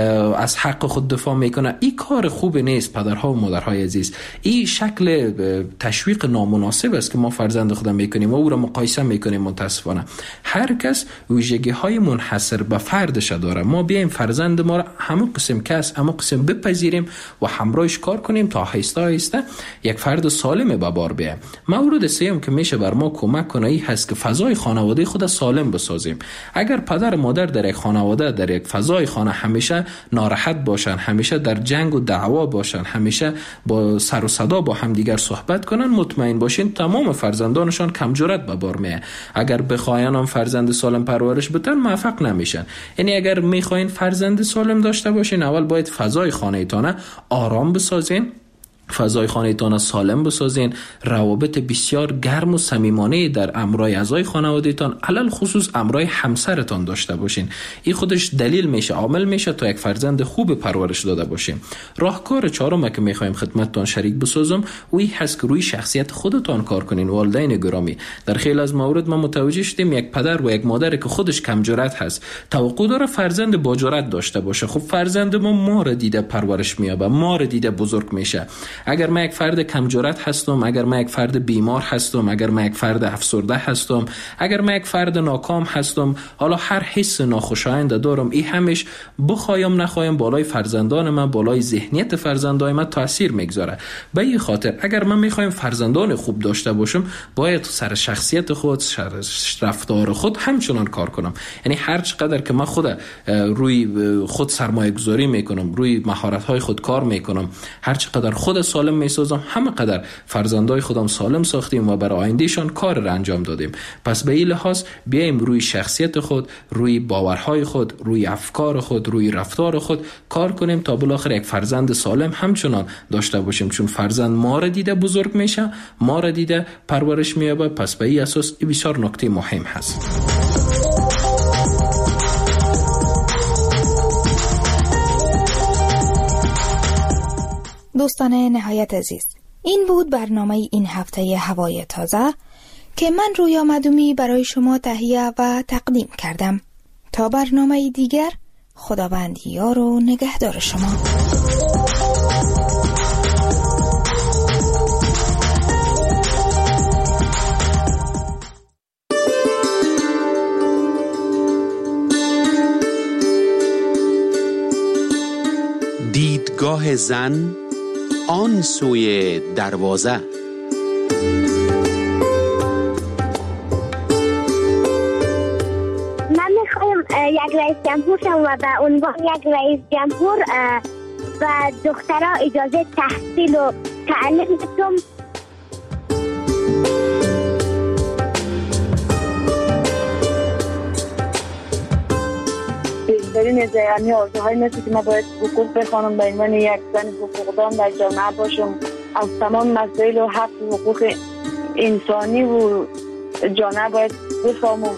از حق خود دفاع میکنه. این کار خوب نیست پدرها و مادرهای عزیز. این شکل تشویق نامناسب است که ما فرزند خودم میکنیم و او را مقایسه میکنیم. متاسفانه هر کس ویژگی های منحصر به فردش داره. ما بیایم فرزند ما را همون قسم کس همون قسم بپذیریم و همراهش کار کنیم تا آهسته آهسته یک فرد سالم به بار بیایم. مورد سوم که میشه بر ما کمک کنه این هست که فضای خانواده خود سالم بسازیم. اگر پدر مادر در یک خانواده، در یک فضای خانه همیشه ناراحت باشن، همیشه در جنگ و دعوا باشن، همیشه با سر و صدا با همدیگر صحبت کنن، مطمئن باشین تمام فرزندانشان کم جرأت به بار میه. اگر بخواین هم فرزند سالم پرورش بدن موفق نمیشن. یعنی اگر میخواین فرزند سالم داشته باشین، اول باید فضای خانه‌تان آرام بسازین، فضای خانه‌تان سالم بسازین، روابط بسیار گرم و صمیمانه در امرای اعضای خانواده‌تان، علل خصوص امرای همسرتان داشته باشین. این خودش دلیل میشه، عامل میشه تا یک فرزند خوب پرورش داده باشین. راهکار چهارم که میخوایم خدمتتان شریک بسازم، اوی هست که روی شخصیت خودتان کار کنین. والدین گرامی، در خیلی از موارد ما متوجه شدیم یک پدر و یک مادر که خودش کم جرأت هست، توقع داره فرزند با جرأت داشته باشه. خب فرزند ما ما را دیده پرورش میابه، ما را دیده بزرگ میشه. اگر من یک فرد کم جرأت هستم، اگر من یک فرد بیمار هستم، اگر من یک فرد افسرده هستم، اگر من یک فرد ناکام هستم، حالا هر حس ناخوشایند دارم، این همش بخوایم نخوایم بالای فرزندان من، بالای ذهنیت فرزندان من تاثیر میگذاره. به این خاطر اگر من میخوایم فرزندان خوب داشته باشم، باید سر شخصیت خود، سر رفتار خود همچنان کار کنم. یعنی هر چقدر که من خود روی خود سرمایه گذاری میکنم، روی مهارت های خود کار میکنم، هر چقدر خود سالم میسازم، همه قدر فرزندای خودم سالم ساختیم و برای آیندهشان کار را انجام دادیم. پس به این لحاظ بیایم روی شخصیت خود، روی باورهای خود، روی افکار خود، روی رفتار خود کار کنیم تا بالاخره یک فرزند سالم همچنان داشته باشیم. چون فرزند ما را دیده بزرگ میشه، ما را دیده پرورش مییابه. پس به این اساس این بسیار نکته مهم هست.
دوستان نهایت عزیز، این بود برنامه این هفته هوای تازه که من رویا مدومی برای شما تهیه و تقدیم کردم. تا برنامه دیگر، خداوند یار و نگهدار شما.
دیدگاه زن آن سوی دروازه.
من میخوایم یک رئیس جمهور شم و به عنوان یک رئیس جمهور و دخترها اجازه تحصیل و تعلیم بدم.
بیشترین از یعنی آرزوهای مثل که ما باید حقوق بخوانم به عنوان یک زن حقوقدان در جامعه باشم، از تمام مسائل و حق و حقوق انسانی و جامعه باید بفهمم.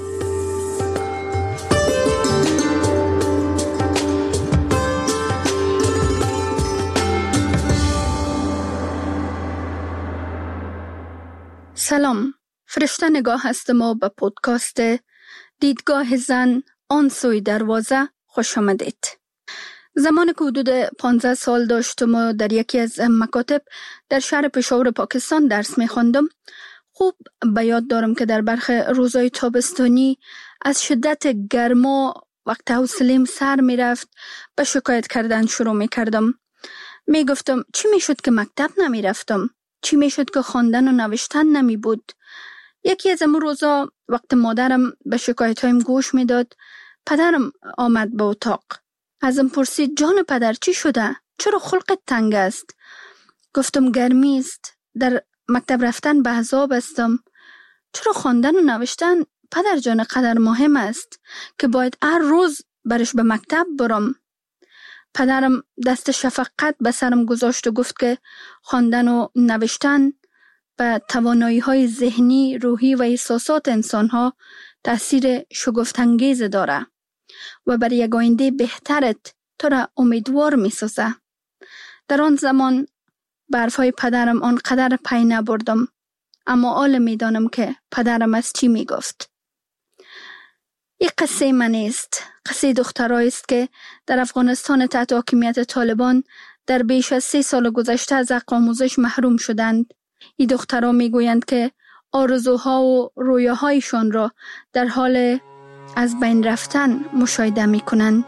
سلام، فرشته نگاه هستم و به پودکاست دیدگاه زن آن سوی دروازه خوش آمدید. زمان که حدود پانزده سال داشتم و در یکی از مکاتب در شهر پشاور پاکستان درس می خواندم، خوب به یاد دارم که در برخی روزهای تابستانی از شدت گرما وقت حوصله‌ام سر می رفت به شکایت کردن شروع می کردم. می گفتم چی می شد که مکتب نمی رفتم؟ چی می شد که خواندن و نوشتن نمی بود؟ یکی از امون روزا وقت مادرم به شکایت هایم گوش می داد، پدرم آمد به اتاق. ازم پرسید جان پدر چی شده؟ چرا خلقت تنگ است؟ گفتم گرمی است، در مکتب رفتن به عذاب استم. چرا خواندن و نوشتن پدر جان قدر مهم است که باید هر روز برش به مکتب برم؟ پدرم دست شفقت به سرم گذاشت و گفت که خواندن و نوشتن به توانایی های ذهنی، روحی و احساسات انسان ها تأثیر شگفت‌انگیز داره و بر یک آینده بهترت تو را امیدوار می سازه. در آن زمان برفای پدرم آنقدر پی نبردم، اما حال می دانم که پدرم از چی می گفت. یک قصه من است، قصه دخترایی است که در افغانستان تحت حاکمیت طالبان در بیش از سه سال گذشته از حق آموزش محروم شدند. این دخترها می گویند که آرزوها و رویاهایشان را در حال از بین رفتن مشاهده می کنند.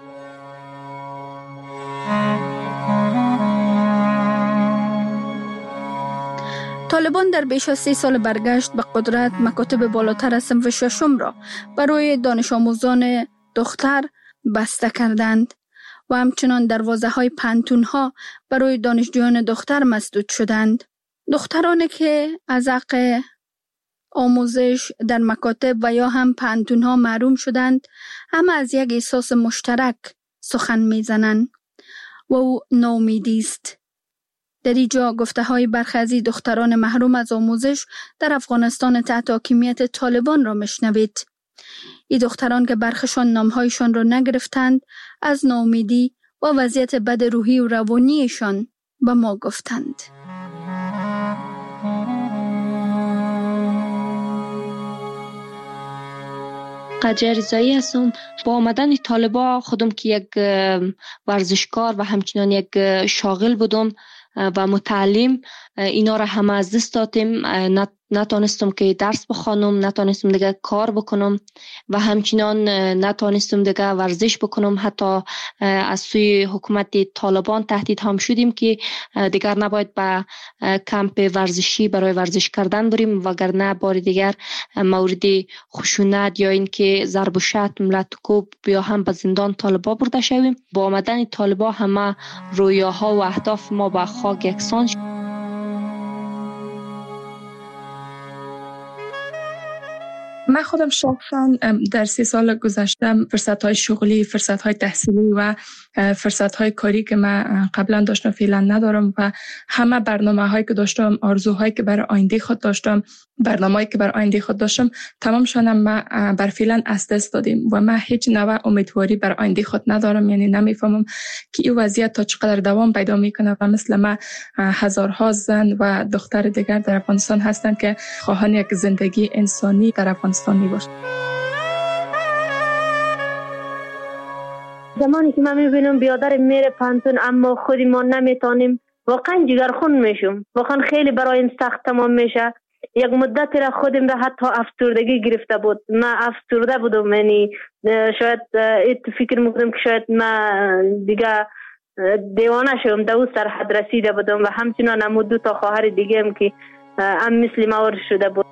طالبان در بیش از سه سال برگشت به قدرت مکاتب بالاتر از صنف ششم را برای دانش آموزان دختر بسته کردند و همچنان دروازه های پانتون ها برای دانشجویان دختر مسدود شدند. دخترانی که از حق آموزش در مکاتب و یا هم پانتون ها محروم شدند، همه از یک احساس مشترک سخن می زنند و او ناامیدی است. در اینجا گفته های برخی از دختران محروم از آموزش در افغانستان تحت حاکمیت طالبان را مشنوید. این دختران که برخشان نامهایشان را نگرفتند، از ناامیدی و وضعیت بد روحی و روانیشان به ما گفتند.
قجر رضایی هستم. با آمدن طالبا خودم که یک ورزشکار و همچنان یک شاغل بودم و متعلم، اینا را همه از دست دادیم. نتانستم که درس بخوانم، نتانستم دیگه کار بکنم و همچنان نتانستم دیگه ورزش بکنم. حتی از سوی حکومت طالبان تهدید هم شدیم که دیگر نباید به کمپ ورزشی برای ورزش کردن بریم، وگرنه بار دیگر مورد خشونت یا این که ضرب و شتم، لط و کوب یا هم به زندان طالبا برده شویم. با آمدن طالبا همه رویاها و اهداف ما به خاک یکسان شد.
من خودم شخصا در سی سال گذشته فرصت‌های شغلی، فرصت‌های تحصیلی و فرصت‌های کاری که من قبلا داشتم فعلا ندارم و همه برنامه‌هایی که داشتم، آرزوهایی که برای آینده خود داشتم، برنامه‌ای که برای آینده خود داشتم، تمامشون من بر فعلا از دست دادیم و من هیچ نوع امیدواری برای آینده خود ندارم. یعنی نمیفهمم که این وضعیت تا چقدر دوام پیدا میکنه و مثل من هزارها زن و دختر دیگر در افغانستان هستند که خواهان یک زندگی انسانی در افغانستان میباشند.
زمانی که من میبینم بیادر میره پانتون اما خودی ما نمیتونیم، واقعا جگرخون میشم. واقعا خیلی برایم سخت تمام میشه. یک مدتی را خودم را حتی افسردگی گرفته بود. من افسرده بودم، یعنی شاید فکر میکنم که شاید من دیگه دیوانه شدم، در او سرحد رسیده بودم و همچنان هم دو تا خواهر دیگه هم که هم مثل ما شده بود.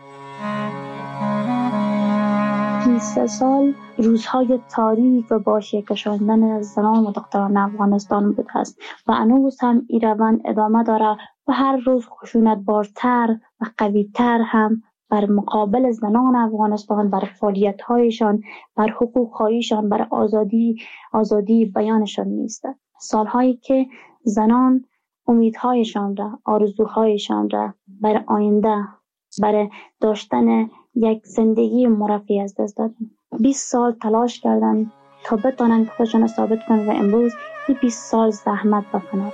بیست سال روزهای تاریک و با شکشاندن زنان و دختران افغانستان بوده است و هنوز هم این روند ادامه داره و هر روز خشونت بارتر و قویتر هم بر مقابل زنان افغانستان، بر فعالیت‌هایشان، بر حقوق‌هایشان، بر آزادی آزادی بیانشان نیست. سالهایی که زنان امیدهایشان را، آرزوهایشان را بر آینده، برای داشتن یک زندگی مرفه از دست دادن. بیست سال تلاش کردن تا بتونن خودشان ثابت کنند و امروز این بیست سال زحمت بکنند.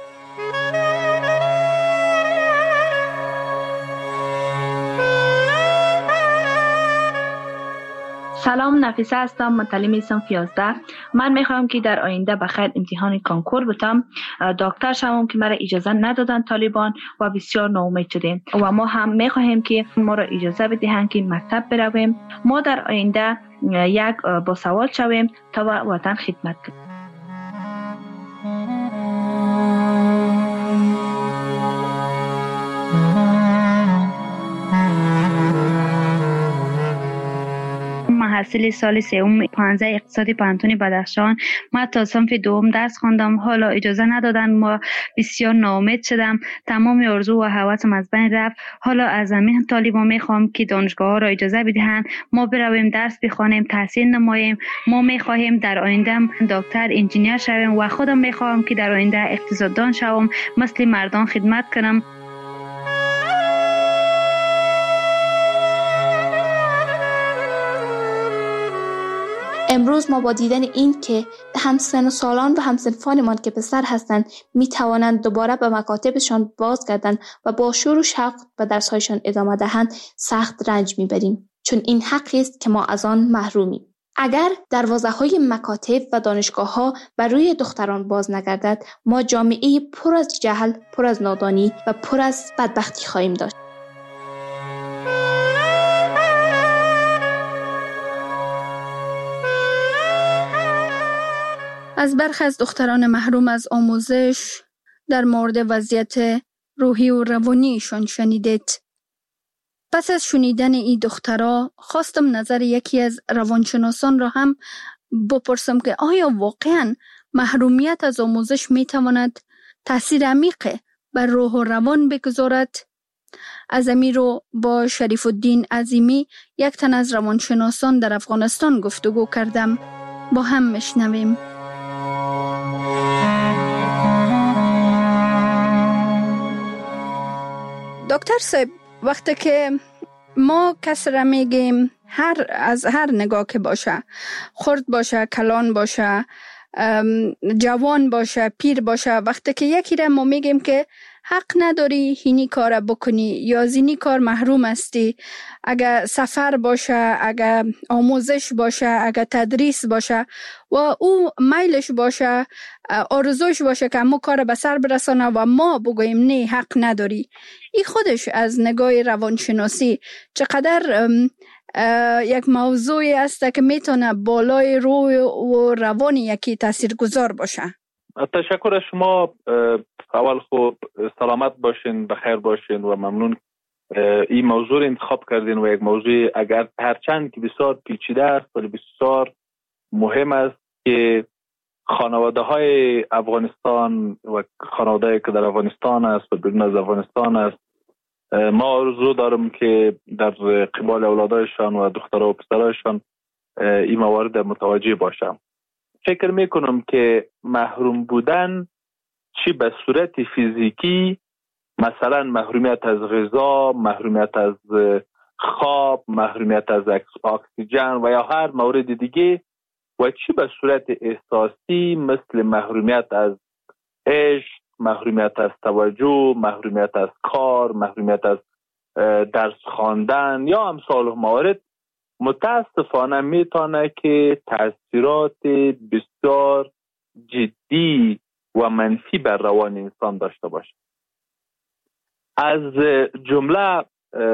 سلام، نفیسه هستم، متعلم صنف یازده. من میخوام که در آینده بخیر امتحان کنکور بتم، دکتر شوم که مرا اجازه ندادن طالبان و بسیار ناامید شدیم و ما هم میخواهیم که ما را اجازه بدهند که مکتب برویم، ما در آینده یک باسواد شویم تا وطن خدمت کنیم.
محصل سال سوم پانزده اقتصادی پانتون بدخشان. ما تا صنف دوم درس خواندم، حالا اجازه ندادن، ما بسیار ناامید شدم، تمام آرزو و هوسم از بین رفت. حالا از همین طالبان میخوام که دانشگاه ها را اجازه بدهند ما برویم درس بخوانیم، تحصیل نماییم. ما میخواهیم در آینده دکتر، انجینیر شویم و خودم میخوام که در آینده اقتصاددان شوم، مثل مردان خدمت کنم.
امروز ما با دیدن این که همسن و سالان و همسنفانمان که پسر هستند می توانند دوباره به مکاتبشان باز گردند و با شور و شوق به درسهایشان ادامه دهند، سخت رنج میبریم، چون این حقی است که ما از آن محرومیم. اگر دروازه‌های مکاتب و دانشگاه‌ها بر روی دختران باز نگردد، ما جامعه پر از جهل، پر از نادانی و پر از بدبختی خواهیم داشت.
از برخی از دختران محروم از آموزش در مورد وضعیت روحی و روانیشان شنیدید. پس از شنیدن این دخترها خواستم نظر یکی از روانشناسان را هم بپرسم که آیا واقعاً محرومیت از آموزش می تواند تأثیر عمیق بر روح و روان بگذارد؟ از امیر رو با شریف الدین عظیمی، یک تن از روانشناسان در افغانستان، گفتگو کردم. با هم میشنویم. دکتر صاحب، وقتی که ما کس را میگیم، هر از هر نگاه که باشه، خرد باشه، کلان باشه، جوان باشه، پیر باشه، وقتی که یکی را ما میگیم که حق نداری اینی کار بکنی یا زینی کار محروم هستی، اگر سفر باشه، اگر آموزش باشه، اگر تدریس باشه و او میلش باشه، آرزوش باشه که ما کار به سر برسانه و ما بگوییم نه حق نداری، این خودش از نگاه روانشناسی چقدر یک موضوعی است که میتونه بالای روح و روان یکی تاثیرگذار باشه.
تشکر از شما. اول خوب سلامت باشین، بخیر باشین و ممنون این موضوع انتخاب کردین و یک موضوع اگر هرچند که بسیار پیچیده است ولی بسیار مهم است که خانواده های افغانستان و خانواده که در افغانستان است و بیرون از افغانستان است، ما آرزو دارم که در قبال اولادایشان و دخترها و پسرایشان این موارد متوجه باشم. فکر میکنم که محروم بودن چی به صورت فیزیکی، مثلا محرومیت از غذا، محرومیت از خواب، محرومیت از اکسیژن و یا هر مورد دیگه، و چی به صورت احساسی مثل محرومیت از عشق، محرومیت از توجه، محرومیت از کار، محرومیت از درس خواندن یا امثال موارد، متاسفانه میتونه که تاثیرات بسیار جدی و منفی بر روان انسان داشته باشه. از جمله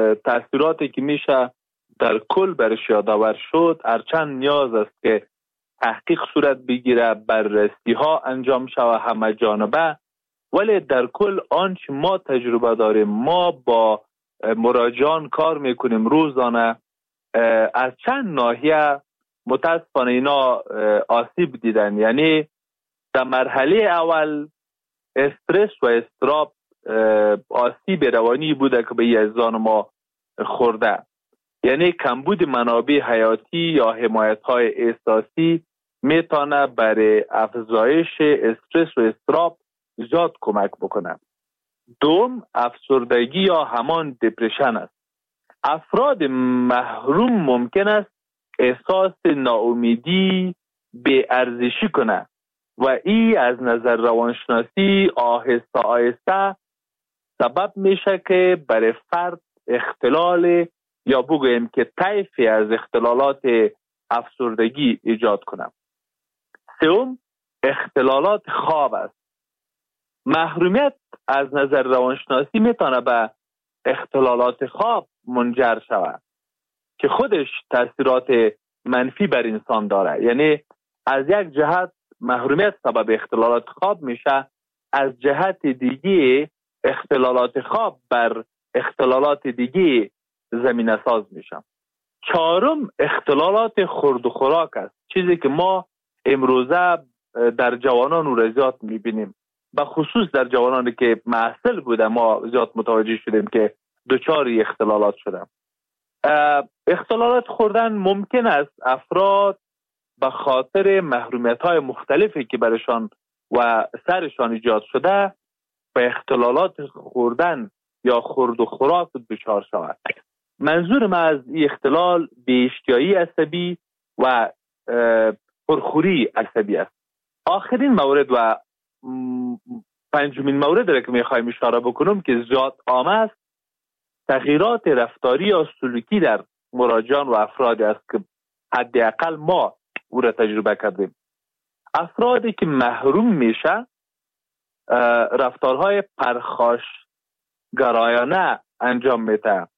تاثیراتی که میشه در کل برش یادآور شد، هرچند نیاز است که تحقیق صورت بگیره، بررسی ها انجام شود همه جانبه. ولی در کل آنچه ما تجربه داریم، ما با مراجعان کار میکنیم روزانه، از چند ناحیه متاسفانه اینا آسیب دیدن. یعنی در مرحله اول استرس و اضطراب آسیب روانی بوده که به یزدان ما خورده. یعنی کمبود منابع حیاتی یا حمایت های احساسی میتونه برای افزایش استرس و اضطراب زیاد کمک بکنه. دوم، افسردگی یا همان دپرشن است. افراد محروم ممکن است احساس ناامیدی، بی‌ارزشی کنه و این از نظر روانشناسی آهسته آهسته سبب میشه که برای فرد اختلال یا بگوییم که طیفی از اختلالات افسردگی ایجاد کنه. سوم، اختلالات خواب است. محرومیت از نظر روانشناسی میتونه به اختلالات خواب منجر شود که خودش تاثیرات منفی بر انسان داره. یعنی از یک جهت محرومیت سبب اختلالات خواب میشه، از جهت دیگه اختلالات خواب بر اختلالات دیگه زمینه ساز میشه. چهارم، اختلالات خورد و خوراک است، چیزی که ما امروزه در جوانان و زیاد میبینیم، به خصوص در جوانانی که محصل بوده ما زیاد متوجه شدیم که دچار اختلالات شدن. اختلالات خوردن ممکن است افراد به خاطر محرومیت های مختلفی که برشان و سرشان ایجاد شده به اختلالات خوردن یا خورد و خوراک دچار شود. منظور من از این اختلال بی‌اشتهایی عصبی و پرخوری عصبی است. آخرین مورد و پنجمین مورد را که میخوایم اشاره بکنم که زیاد عام است، تغییرات رفتاری یا سلوکی در مراجعان و افرادی است که حداقل ما او را تجربه کردیم. افرادی که محروم میشه رفتارهای پرخاشگرایانه انجام میده،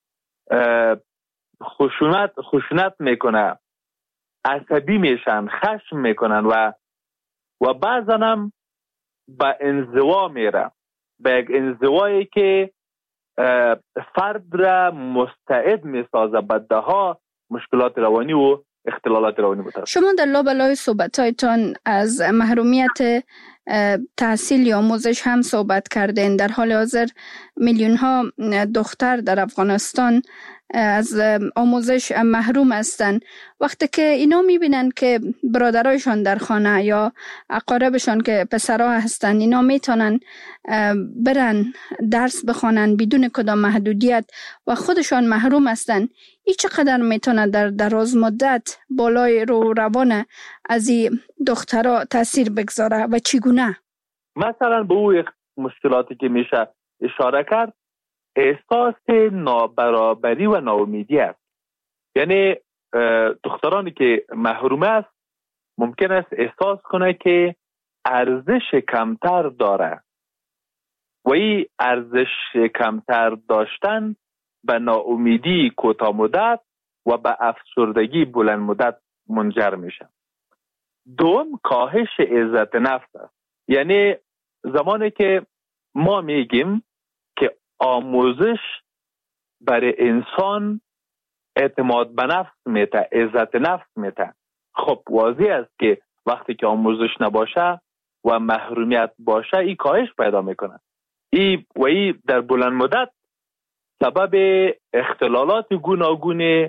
خشونت خشونت میکنه، عصبی میشن، خشم میکنن و و بعضا هم به انزوا میره، به یک انزوایی که فرد را مستعد میسازه به دهها مشکلات روانی و اختلالات روانی بوده.
شما در لابلای صحبت‌هایتان از محرومیت تحصیل یا آموزش هم صحبت کردین. در حال حاضر میلیون ها دختر در افغانستان از آموزش محروم هستند. وقتی که اینا میبینن که برادرایشان در خانه یا اقاربشان که پسرها هستند اینا میتونن برن درس بخوانن بدون کدام محدودیت و خودشان محروم هستند، این چقدر میتونه در دراز مدت بالای رو روان از این دخترها تاثیر بگذاره و چگونه؟
مثلا به اون مشکلاتی که میشه اشاره کرد، احساس نابرابری و ناامیدی است. یعنی دخترانی که محروم است ممکن است احساس کنه که ارزش کمتر داره و این ارزش کمتر داشتن به ناامیدی کوتاه مدت و به افسردگی بلند مدت منجر میشه. دوم، کاهش عزت نفس است. یعنی زمانی که ما میگیم که آموزش برای انسان اعتماد به نفس میده، عزت نفس میده، خب واضح است که وقتی که آموزش نباشه و محرومیت باشه این کاهش پیدا میکنه. ای و ای در بلند مدت سبب اختلالات گوناگون،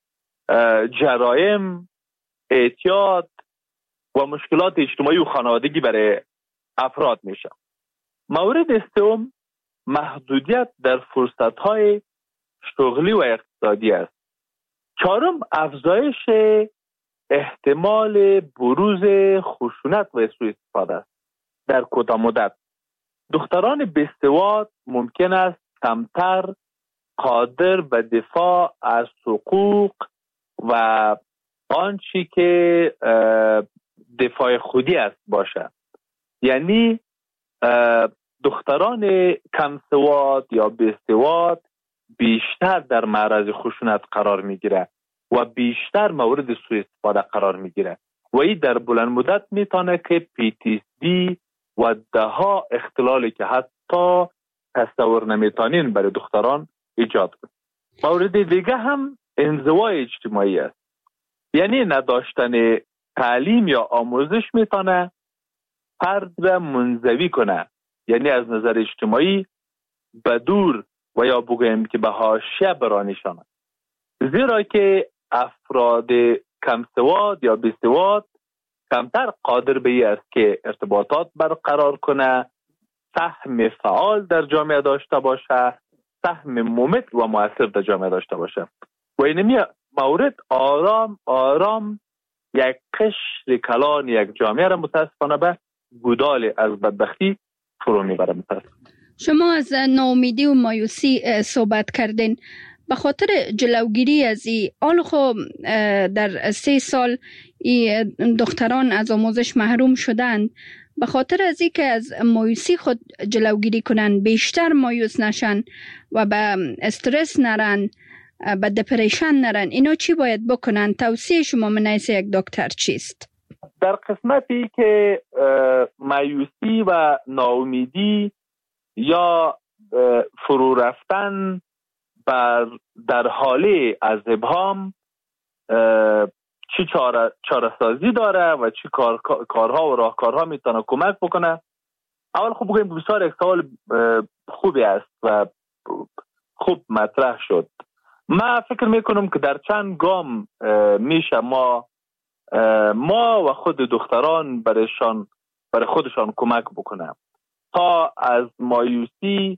جرایم، اعتیاد و مشکلات اجتماعی و خانوادگی برای افراد میشه. مورد سوم، محدودیت در فرصت‌های شغلی و اقتصادی است. چهارم، افزایش احتمال بروز خشونت و سوء استفاده است در کوتاه مدت. دختران بی‌سواد ممکن است کمتر قادر به دفاع از حقوق و آنچه که دفاع خودی است باشه. یعنی دختران کم سواد یا بی‌سواد بیشتر در معرض خشونت قرار میگیره و بیشتر مورد سوء استفاده قرار میگیره. و این در بلند مدت میتونه که پی تی اس دی و ده ها اختلالی که حتی تصور نمیتونین برای دختران ایجاد کنه. مورد دیگه هم انزوای اجتماعی است، یعنی نداشتن تعلیم یا آموزش میتونه فرد را منزوی کنه، یعنی از نظر اجتماعی به دور و یا بگویم که به حاشیه برانشانه، زیرا که افراد کم سواد یا بی سواد کمتر قادر به این است که ارتباطات برقرار کنه، سهم فعال در جامعه داشته باشه، سهم ممت و مؤثر در جامعه داشته باشه و اینمی مورد آرام آرام یک قشر کلان یک جامعه را متاسفانه به گودال از بدبختی فرو میبره. متاسفانه
شما از ناامیدی و مایوسی صحبت کردین. به خاطر جلوگیری از این آل خب در سه سال ای دختران از آموزش محروم شدند، به خاطر از این که از مایوسی خود جلوگیری کنن، بیشتر مایوس نشن و به استرس نرن، به دپریشن نرن، اینا چی باید بکنن؟ توصیه شما من حیث یک دکتر چیست؟
در قسمتی که مایوسی و ناامیدی یا فرو رفتن بر در حاله از ابهام چی چاره چاره سازی داره و چی کار کارها و راهکارها میتونه کمک بکنه؟ اول خوب بگیم بسیار یک سوال خوبی است و خوب مطرح شد. من فکر میکنم که در چند گام میشه ما ما و خود دختران برایشان برای خودشان کمک بکنه تا از مایوسی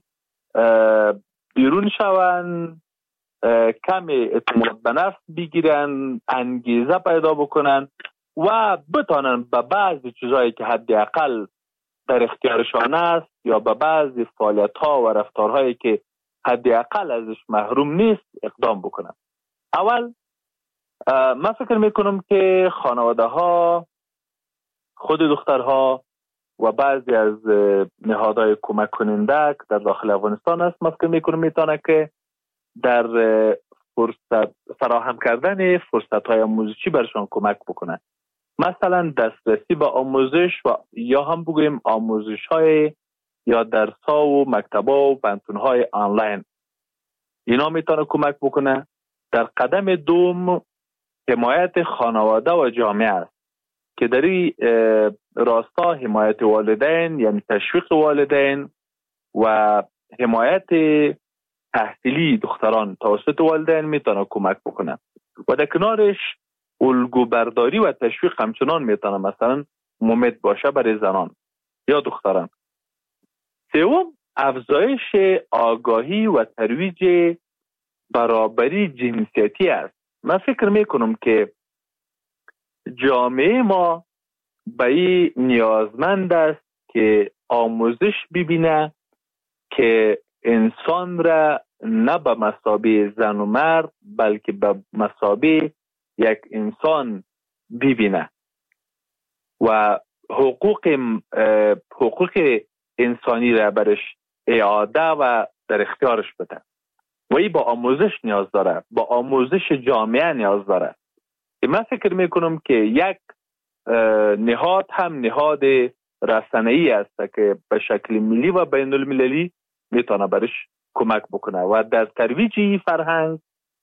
بیرون شون، کم اعتماد به نفس بگیرن، انگیزه پیدا بکنن و بتانن به بعضی چیزایی که حداقل در اختیارشان است یا به بعضی فعالیت ها و رفتارهایی که حداقل ازش محروم نیست اقدام بکنن. اول من فکر میکنم که خانواده ها، خود دخترها و بعضی از نهادهای کمک کننده که در داخل افغانستان است، من فکر میکنم میتونه که در فرصت فراهم کردن فرصت های آموزشی برشان کمک بکنه. مثلا دسترسی به آموزش و یا هم بگویم آموزش های یا درس ها و مکتب ها و بنتون های آنلاین، اینا میتونه کمک بکنه. در قدم دوم حمایت خانواده و جامعه است که در این راستا حمایت والدین یعنی تشویق والدین و حمایت تحصیلی دختران توسط والدین میتونه کمک بکنه و در کنارش الگو برداری و تشویق همچنان میتونه مثلا ممد باشه برای زنان یا دختران. سوم افزایش آگاهی و ترویج برابری جنسیتی است. من فکر میکنم که جامعه ما به این نیازمند است که آموزش ببینه که انسان را نه به مثابه زن و مرد بلکه به مثابه یک انسان ببینه و حقوق حقوق انسانی را برش اعاده و در اختیارش بده و این با آموزش نیاز داره، با آموزش جامعه نیاز داره. من فکر میکنم که یک نهاد هم نهاد رسانه‌ای است که به شکل ملی و بین المللی میتونه برش کمک بکنه و در ترویج فرهنگ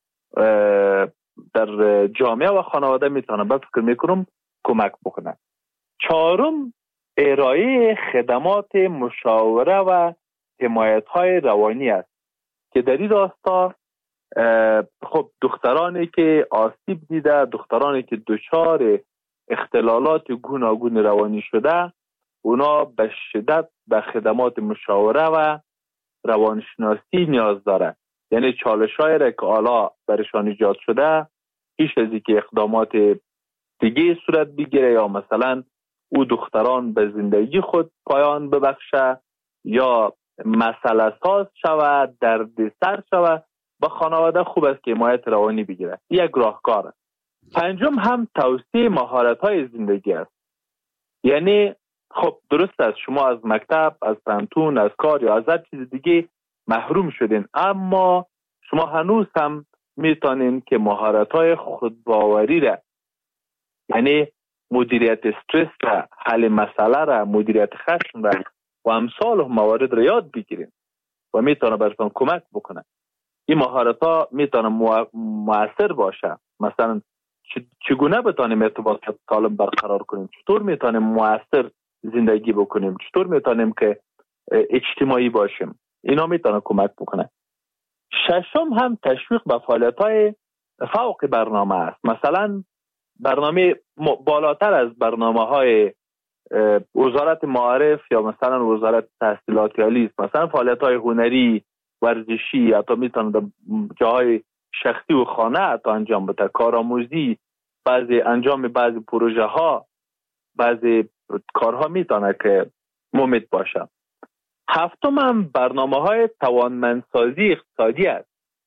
در جامعه و خانواده میتونه به فکر میکنم کمک بکنه. چهارم ارائه خدمات مشاوره و حمایت های روانی است که در این راستا خب دخترانی که آسیب دیده، دخترانی که دچار اختلالات گوناگون روانی شده، اونا به شدت به خدمات مشاوره و روانشناسی نیاز داره. یعنی چالش‌هایی را که حالا برشان ایجاد شده پیش از اینکه اقدامات دیگه صورت بگیره یا مثلا او دختران به زندگی خود پایان ببخشه یا مسئله ساز شود، دردسر شود، با خانواده خوب است که حمایت روانی بگیره. یک راهکار است. پنجم هم توسعه مهارت‌های زندگی است. یعنی خب درست است شما از مکتب، از پانتون، از کار یا از هر چیز دیگه محروم شدین، اما شما هنوز هم میتونین که مهارت‌های خودباوری را، یعنی مدیریت استرس را، حل مسئله را، مدیریت خشم را و امثال موارد را یاد بگیریم و میتونه براتون کمک بکنه. این مهارت ها میتونه مؤثر باشه. مثلا چگونه بتانیم ارتباطات سالم برقرار کنیم، چطور میتونیم مؤثر زندگی بکنیم، چطور میتونیم که اجتماعی باشیم، اینا میتونه کمک بکنه. ششم هم تشویق به فعالیت‌های فوق برنامه است. مثلا برنامه بالاتر از برنامه‌های وزارت معارف یا مثلا وزارت تحصیلات عالی است. مثلا فعالیت‌های هنری، ورزشی، حتی میتونه در جاهای شخصی و خانه حتی انجام بده، کارآموزی، بعضی انجام بعضی پروژه ها، بعضی کارها میتونه که مفید باشه. هفتم هم برنامه های توانمندسازی اقتصادی است.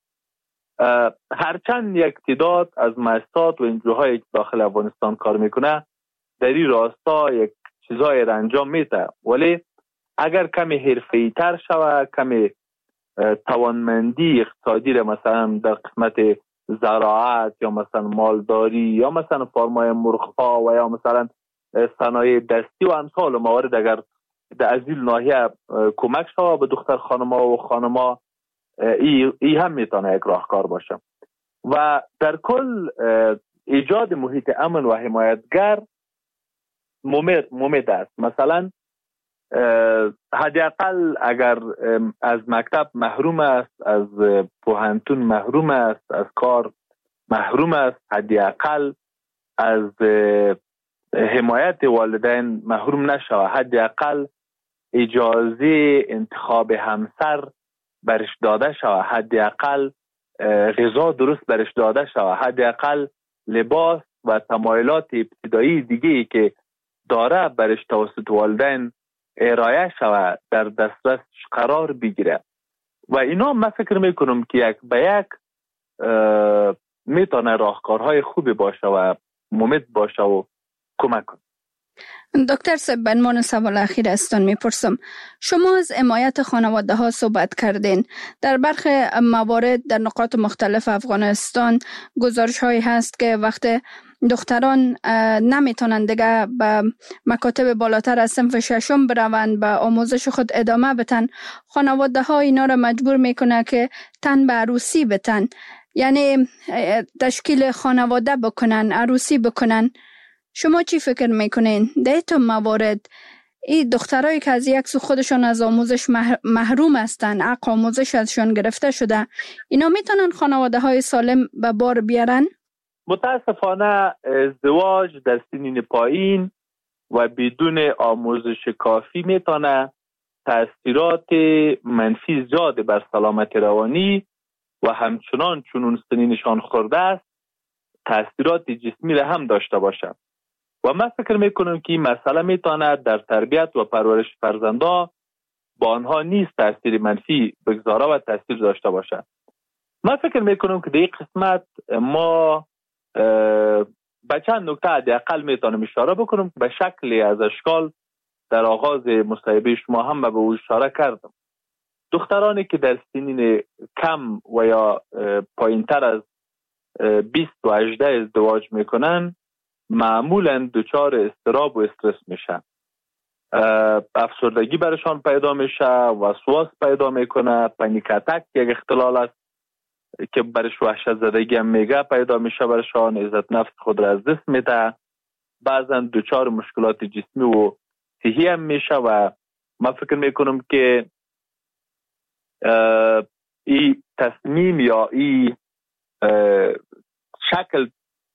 هرچند یک تعداد از مؤسسات و انجوهای داخل افغانستان کار میکنه در این راستا یک چیزای را انجام میده، ولی اگر کمی حرفه‌ای تر شود، کمی توانمندی اقتصادی را مثلا در قسمت زراعت یا مثلا مالداری یا مثلا فارمای مرغ‌ها و یا مثلا صنایع دستی و امثال موارد اگر در از این ناحیه کمک شود به دختر خانم‌ها و خانم‌ها، ای, ای هم میتونه یک راهکار باشه. و در کل ایجاد محیط امن و حمایتگر ممید است. مثلا حداقل اگر از مکتب محروم است، از پوهنتون محروم است، از کار محروم است، حداقل از حمایت والدین محروم نشود، حداقل اجازه انتخاب همسر برش داده شود، حداقل غذا درست برش داده شود، حداقل لباس و تمایلات ابتدایی دیگه که داره برش توسط والدین ارائه شود، در دسترس قرار بگیره. و اینا من فکر میکنم که یک به یک میتونه راهکارهای خوبی باشه و مفید باشه و کمک کنه.
دکتر صاحب، به عنوان سوال اخیر ازتان میپرسم، شما از حمایت خانواده ها صحبت کردین. در برخی موارد در نقاط مختلف افغانستان گزارش هایی هست که وقت دختران نمیتونن دیگه به مکاتب بالاتر از صنف ششم بروند، به آموزش خود ادامه بتن، خانواده ها اینا را مجبور میکنه که تن به عروسی بتن، یعنی تشکیل خانواده بکنن، عروسی بکنن. شما چی فکر میکنین؟ در تو موارد این دخترایی که از یک سو خودشون از آموزش محروم هستن، حق آموزش ازشون گرفته شده، اینا میتونن خانواده های سالم به بار بیارن؟
متاسفانه ازدواج در سنین پایین و بدون آموزش کافی میتونه تاثیرات منفی زیاد بر سلامت روانی و همچنان چون اون سنینشان خورده است تاثیرات جسمی را هم داشته باشه. و من فکر میکنم که این مسئله میتونه در تربیت و پرورش فرزندا با آنها نیز تاثیر منفی بگذاره و تاثیر داشته باشه. من فکر میکنم که در این قسمت ما به چند نکته حداقل میتونم اشاره بکنم. به شکلی از اشکال در آغاز مصاحبه شما هم به او اشاره کردم. دخترانی که در سنین کم و یا پایینتر از بیست و هجده ازدواج میکنن معمولا دچار اضطراب و استرس میشن، افسردگی برشان پیدا میشه، وسواس پیدا میکنه، پنیک اتک یک اختلال است که برش وحشت زدگی هم میگه پیدا میشه برشان، عزت نفس خود را از دست میده، بعضا دچار مشکلات جسمی و صحی هم میشه. و من فکر میکنم که این تصمیم یا این شکل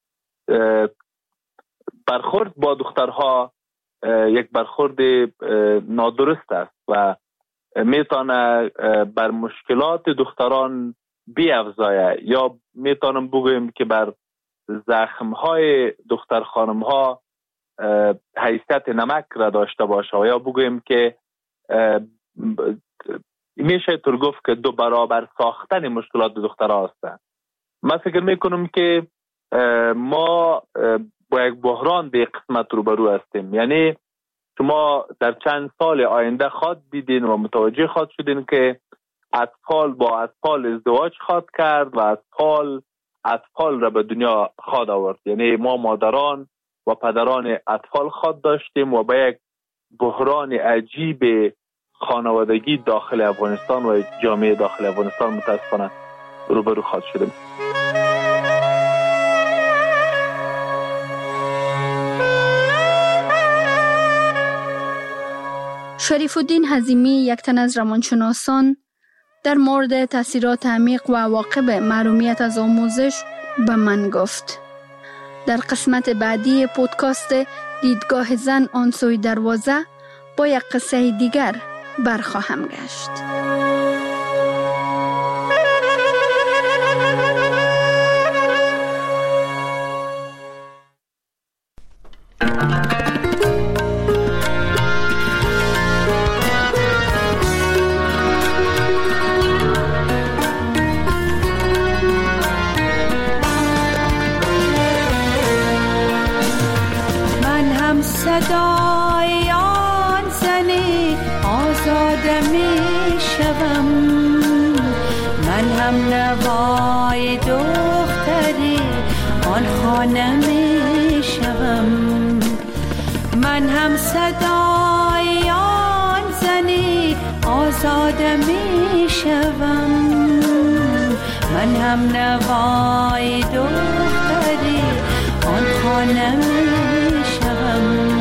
برخورد با دخترها یک برخورد نادرست است و میتونه بر مشکلات دختران بیافزایه، یا میتونم بگویم که بر زخمهای دختر خانمها حیثیت نمک را داشته باشه، و یا بگویم که میشه طور گفت که دو برابر ساختن مشکلات دخترها هستند. من فکر میکنم که ما با یک بحران به قسمت روبرو هستیم. یعنی شما در چند سال آینده خواد دیدین و متوجه خواد شدین که اطفال با اطفال ازدواج خواد کرد و اطفال اطفال را به دنیا خواد آورد. یعنی ما مادران و پدران اطفال خواد داشتیم و با یک بحران عجیب خانوادگی داخل افغانستان و جامعه داخل افغانستان متاسفانه روبرو خواهد شدیم.
شریف الدین حزیمی، یک تن از روانشناسان، در مورد تاثیرات عمیق و عواقب محرومیت از آموزش به من گفت. در قسمت بعدی پودکاست دیدگاه زن آن سوی دروازه با یک قصه دیگر برخواهم گشت.
صدای آن زنی آزاده می شوم، من هم نوای دختری آن خانه می شوم، من هم صدای آن زنی آزاده می شوم، من هم نوای دختری آن خانه می شوم.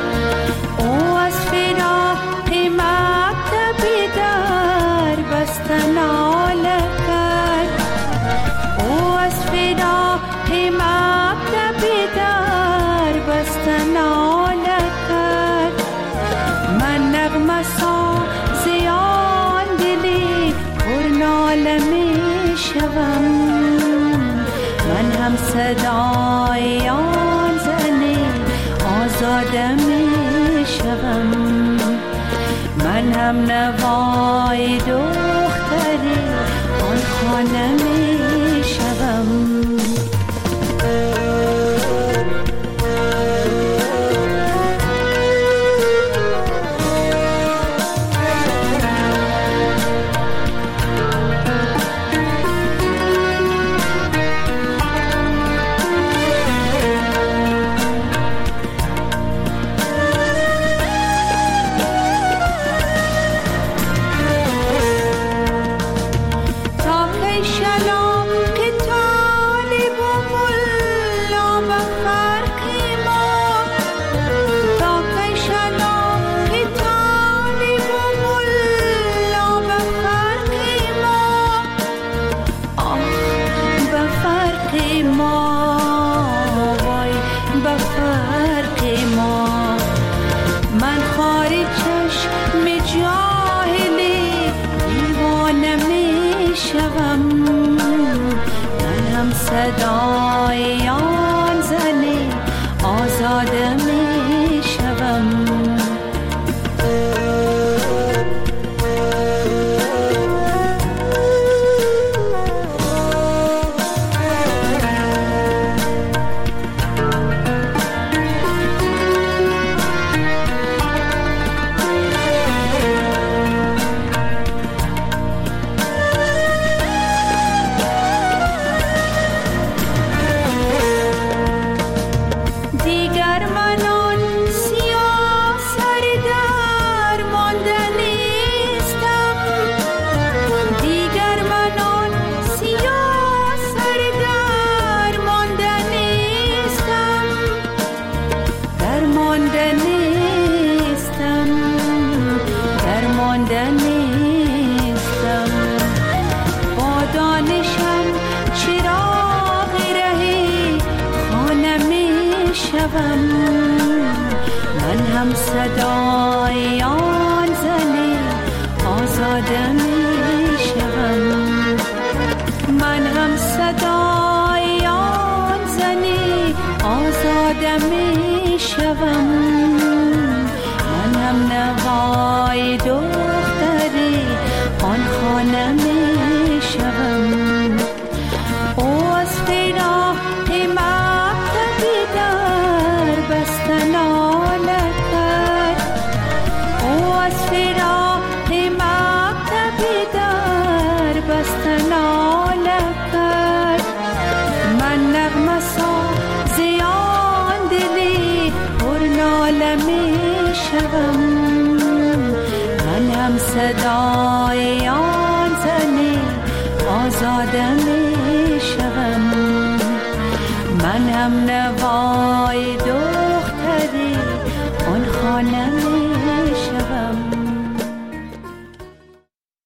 ناله کرد او از فدا مکتب در بسته ناله کرد، من نغمه سازی آن دلی پر ناله می شوم، من هم صدای آن زنی آزاده می شوم، من هم نوای دختری آن خانه می شوم. صدای آن زنی آزاده می شوم. من هم صدای آن زنی آزاده می شوم، من هم صدای آن زنی آزاده می شوم، من هم نوای دختری آن خانه می شوم. او از فراق مکتبی در بسته ناله کرد، او از فراق مکتبی در بسته ناله کرد، من نغمه سازی آن دلی صدای آن زنی آزاده می شوم. من هم نوای دو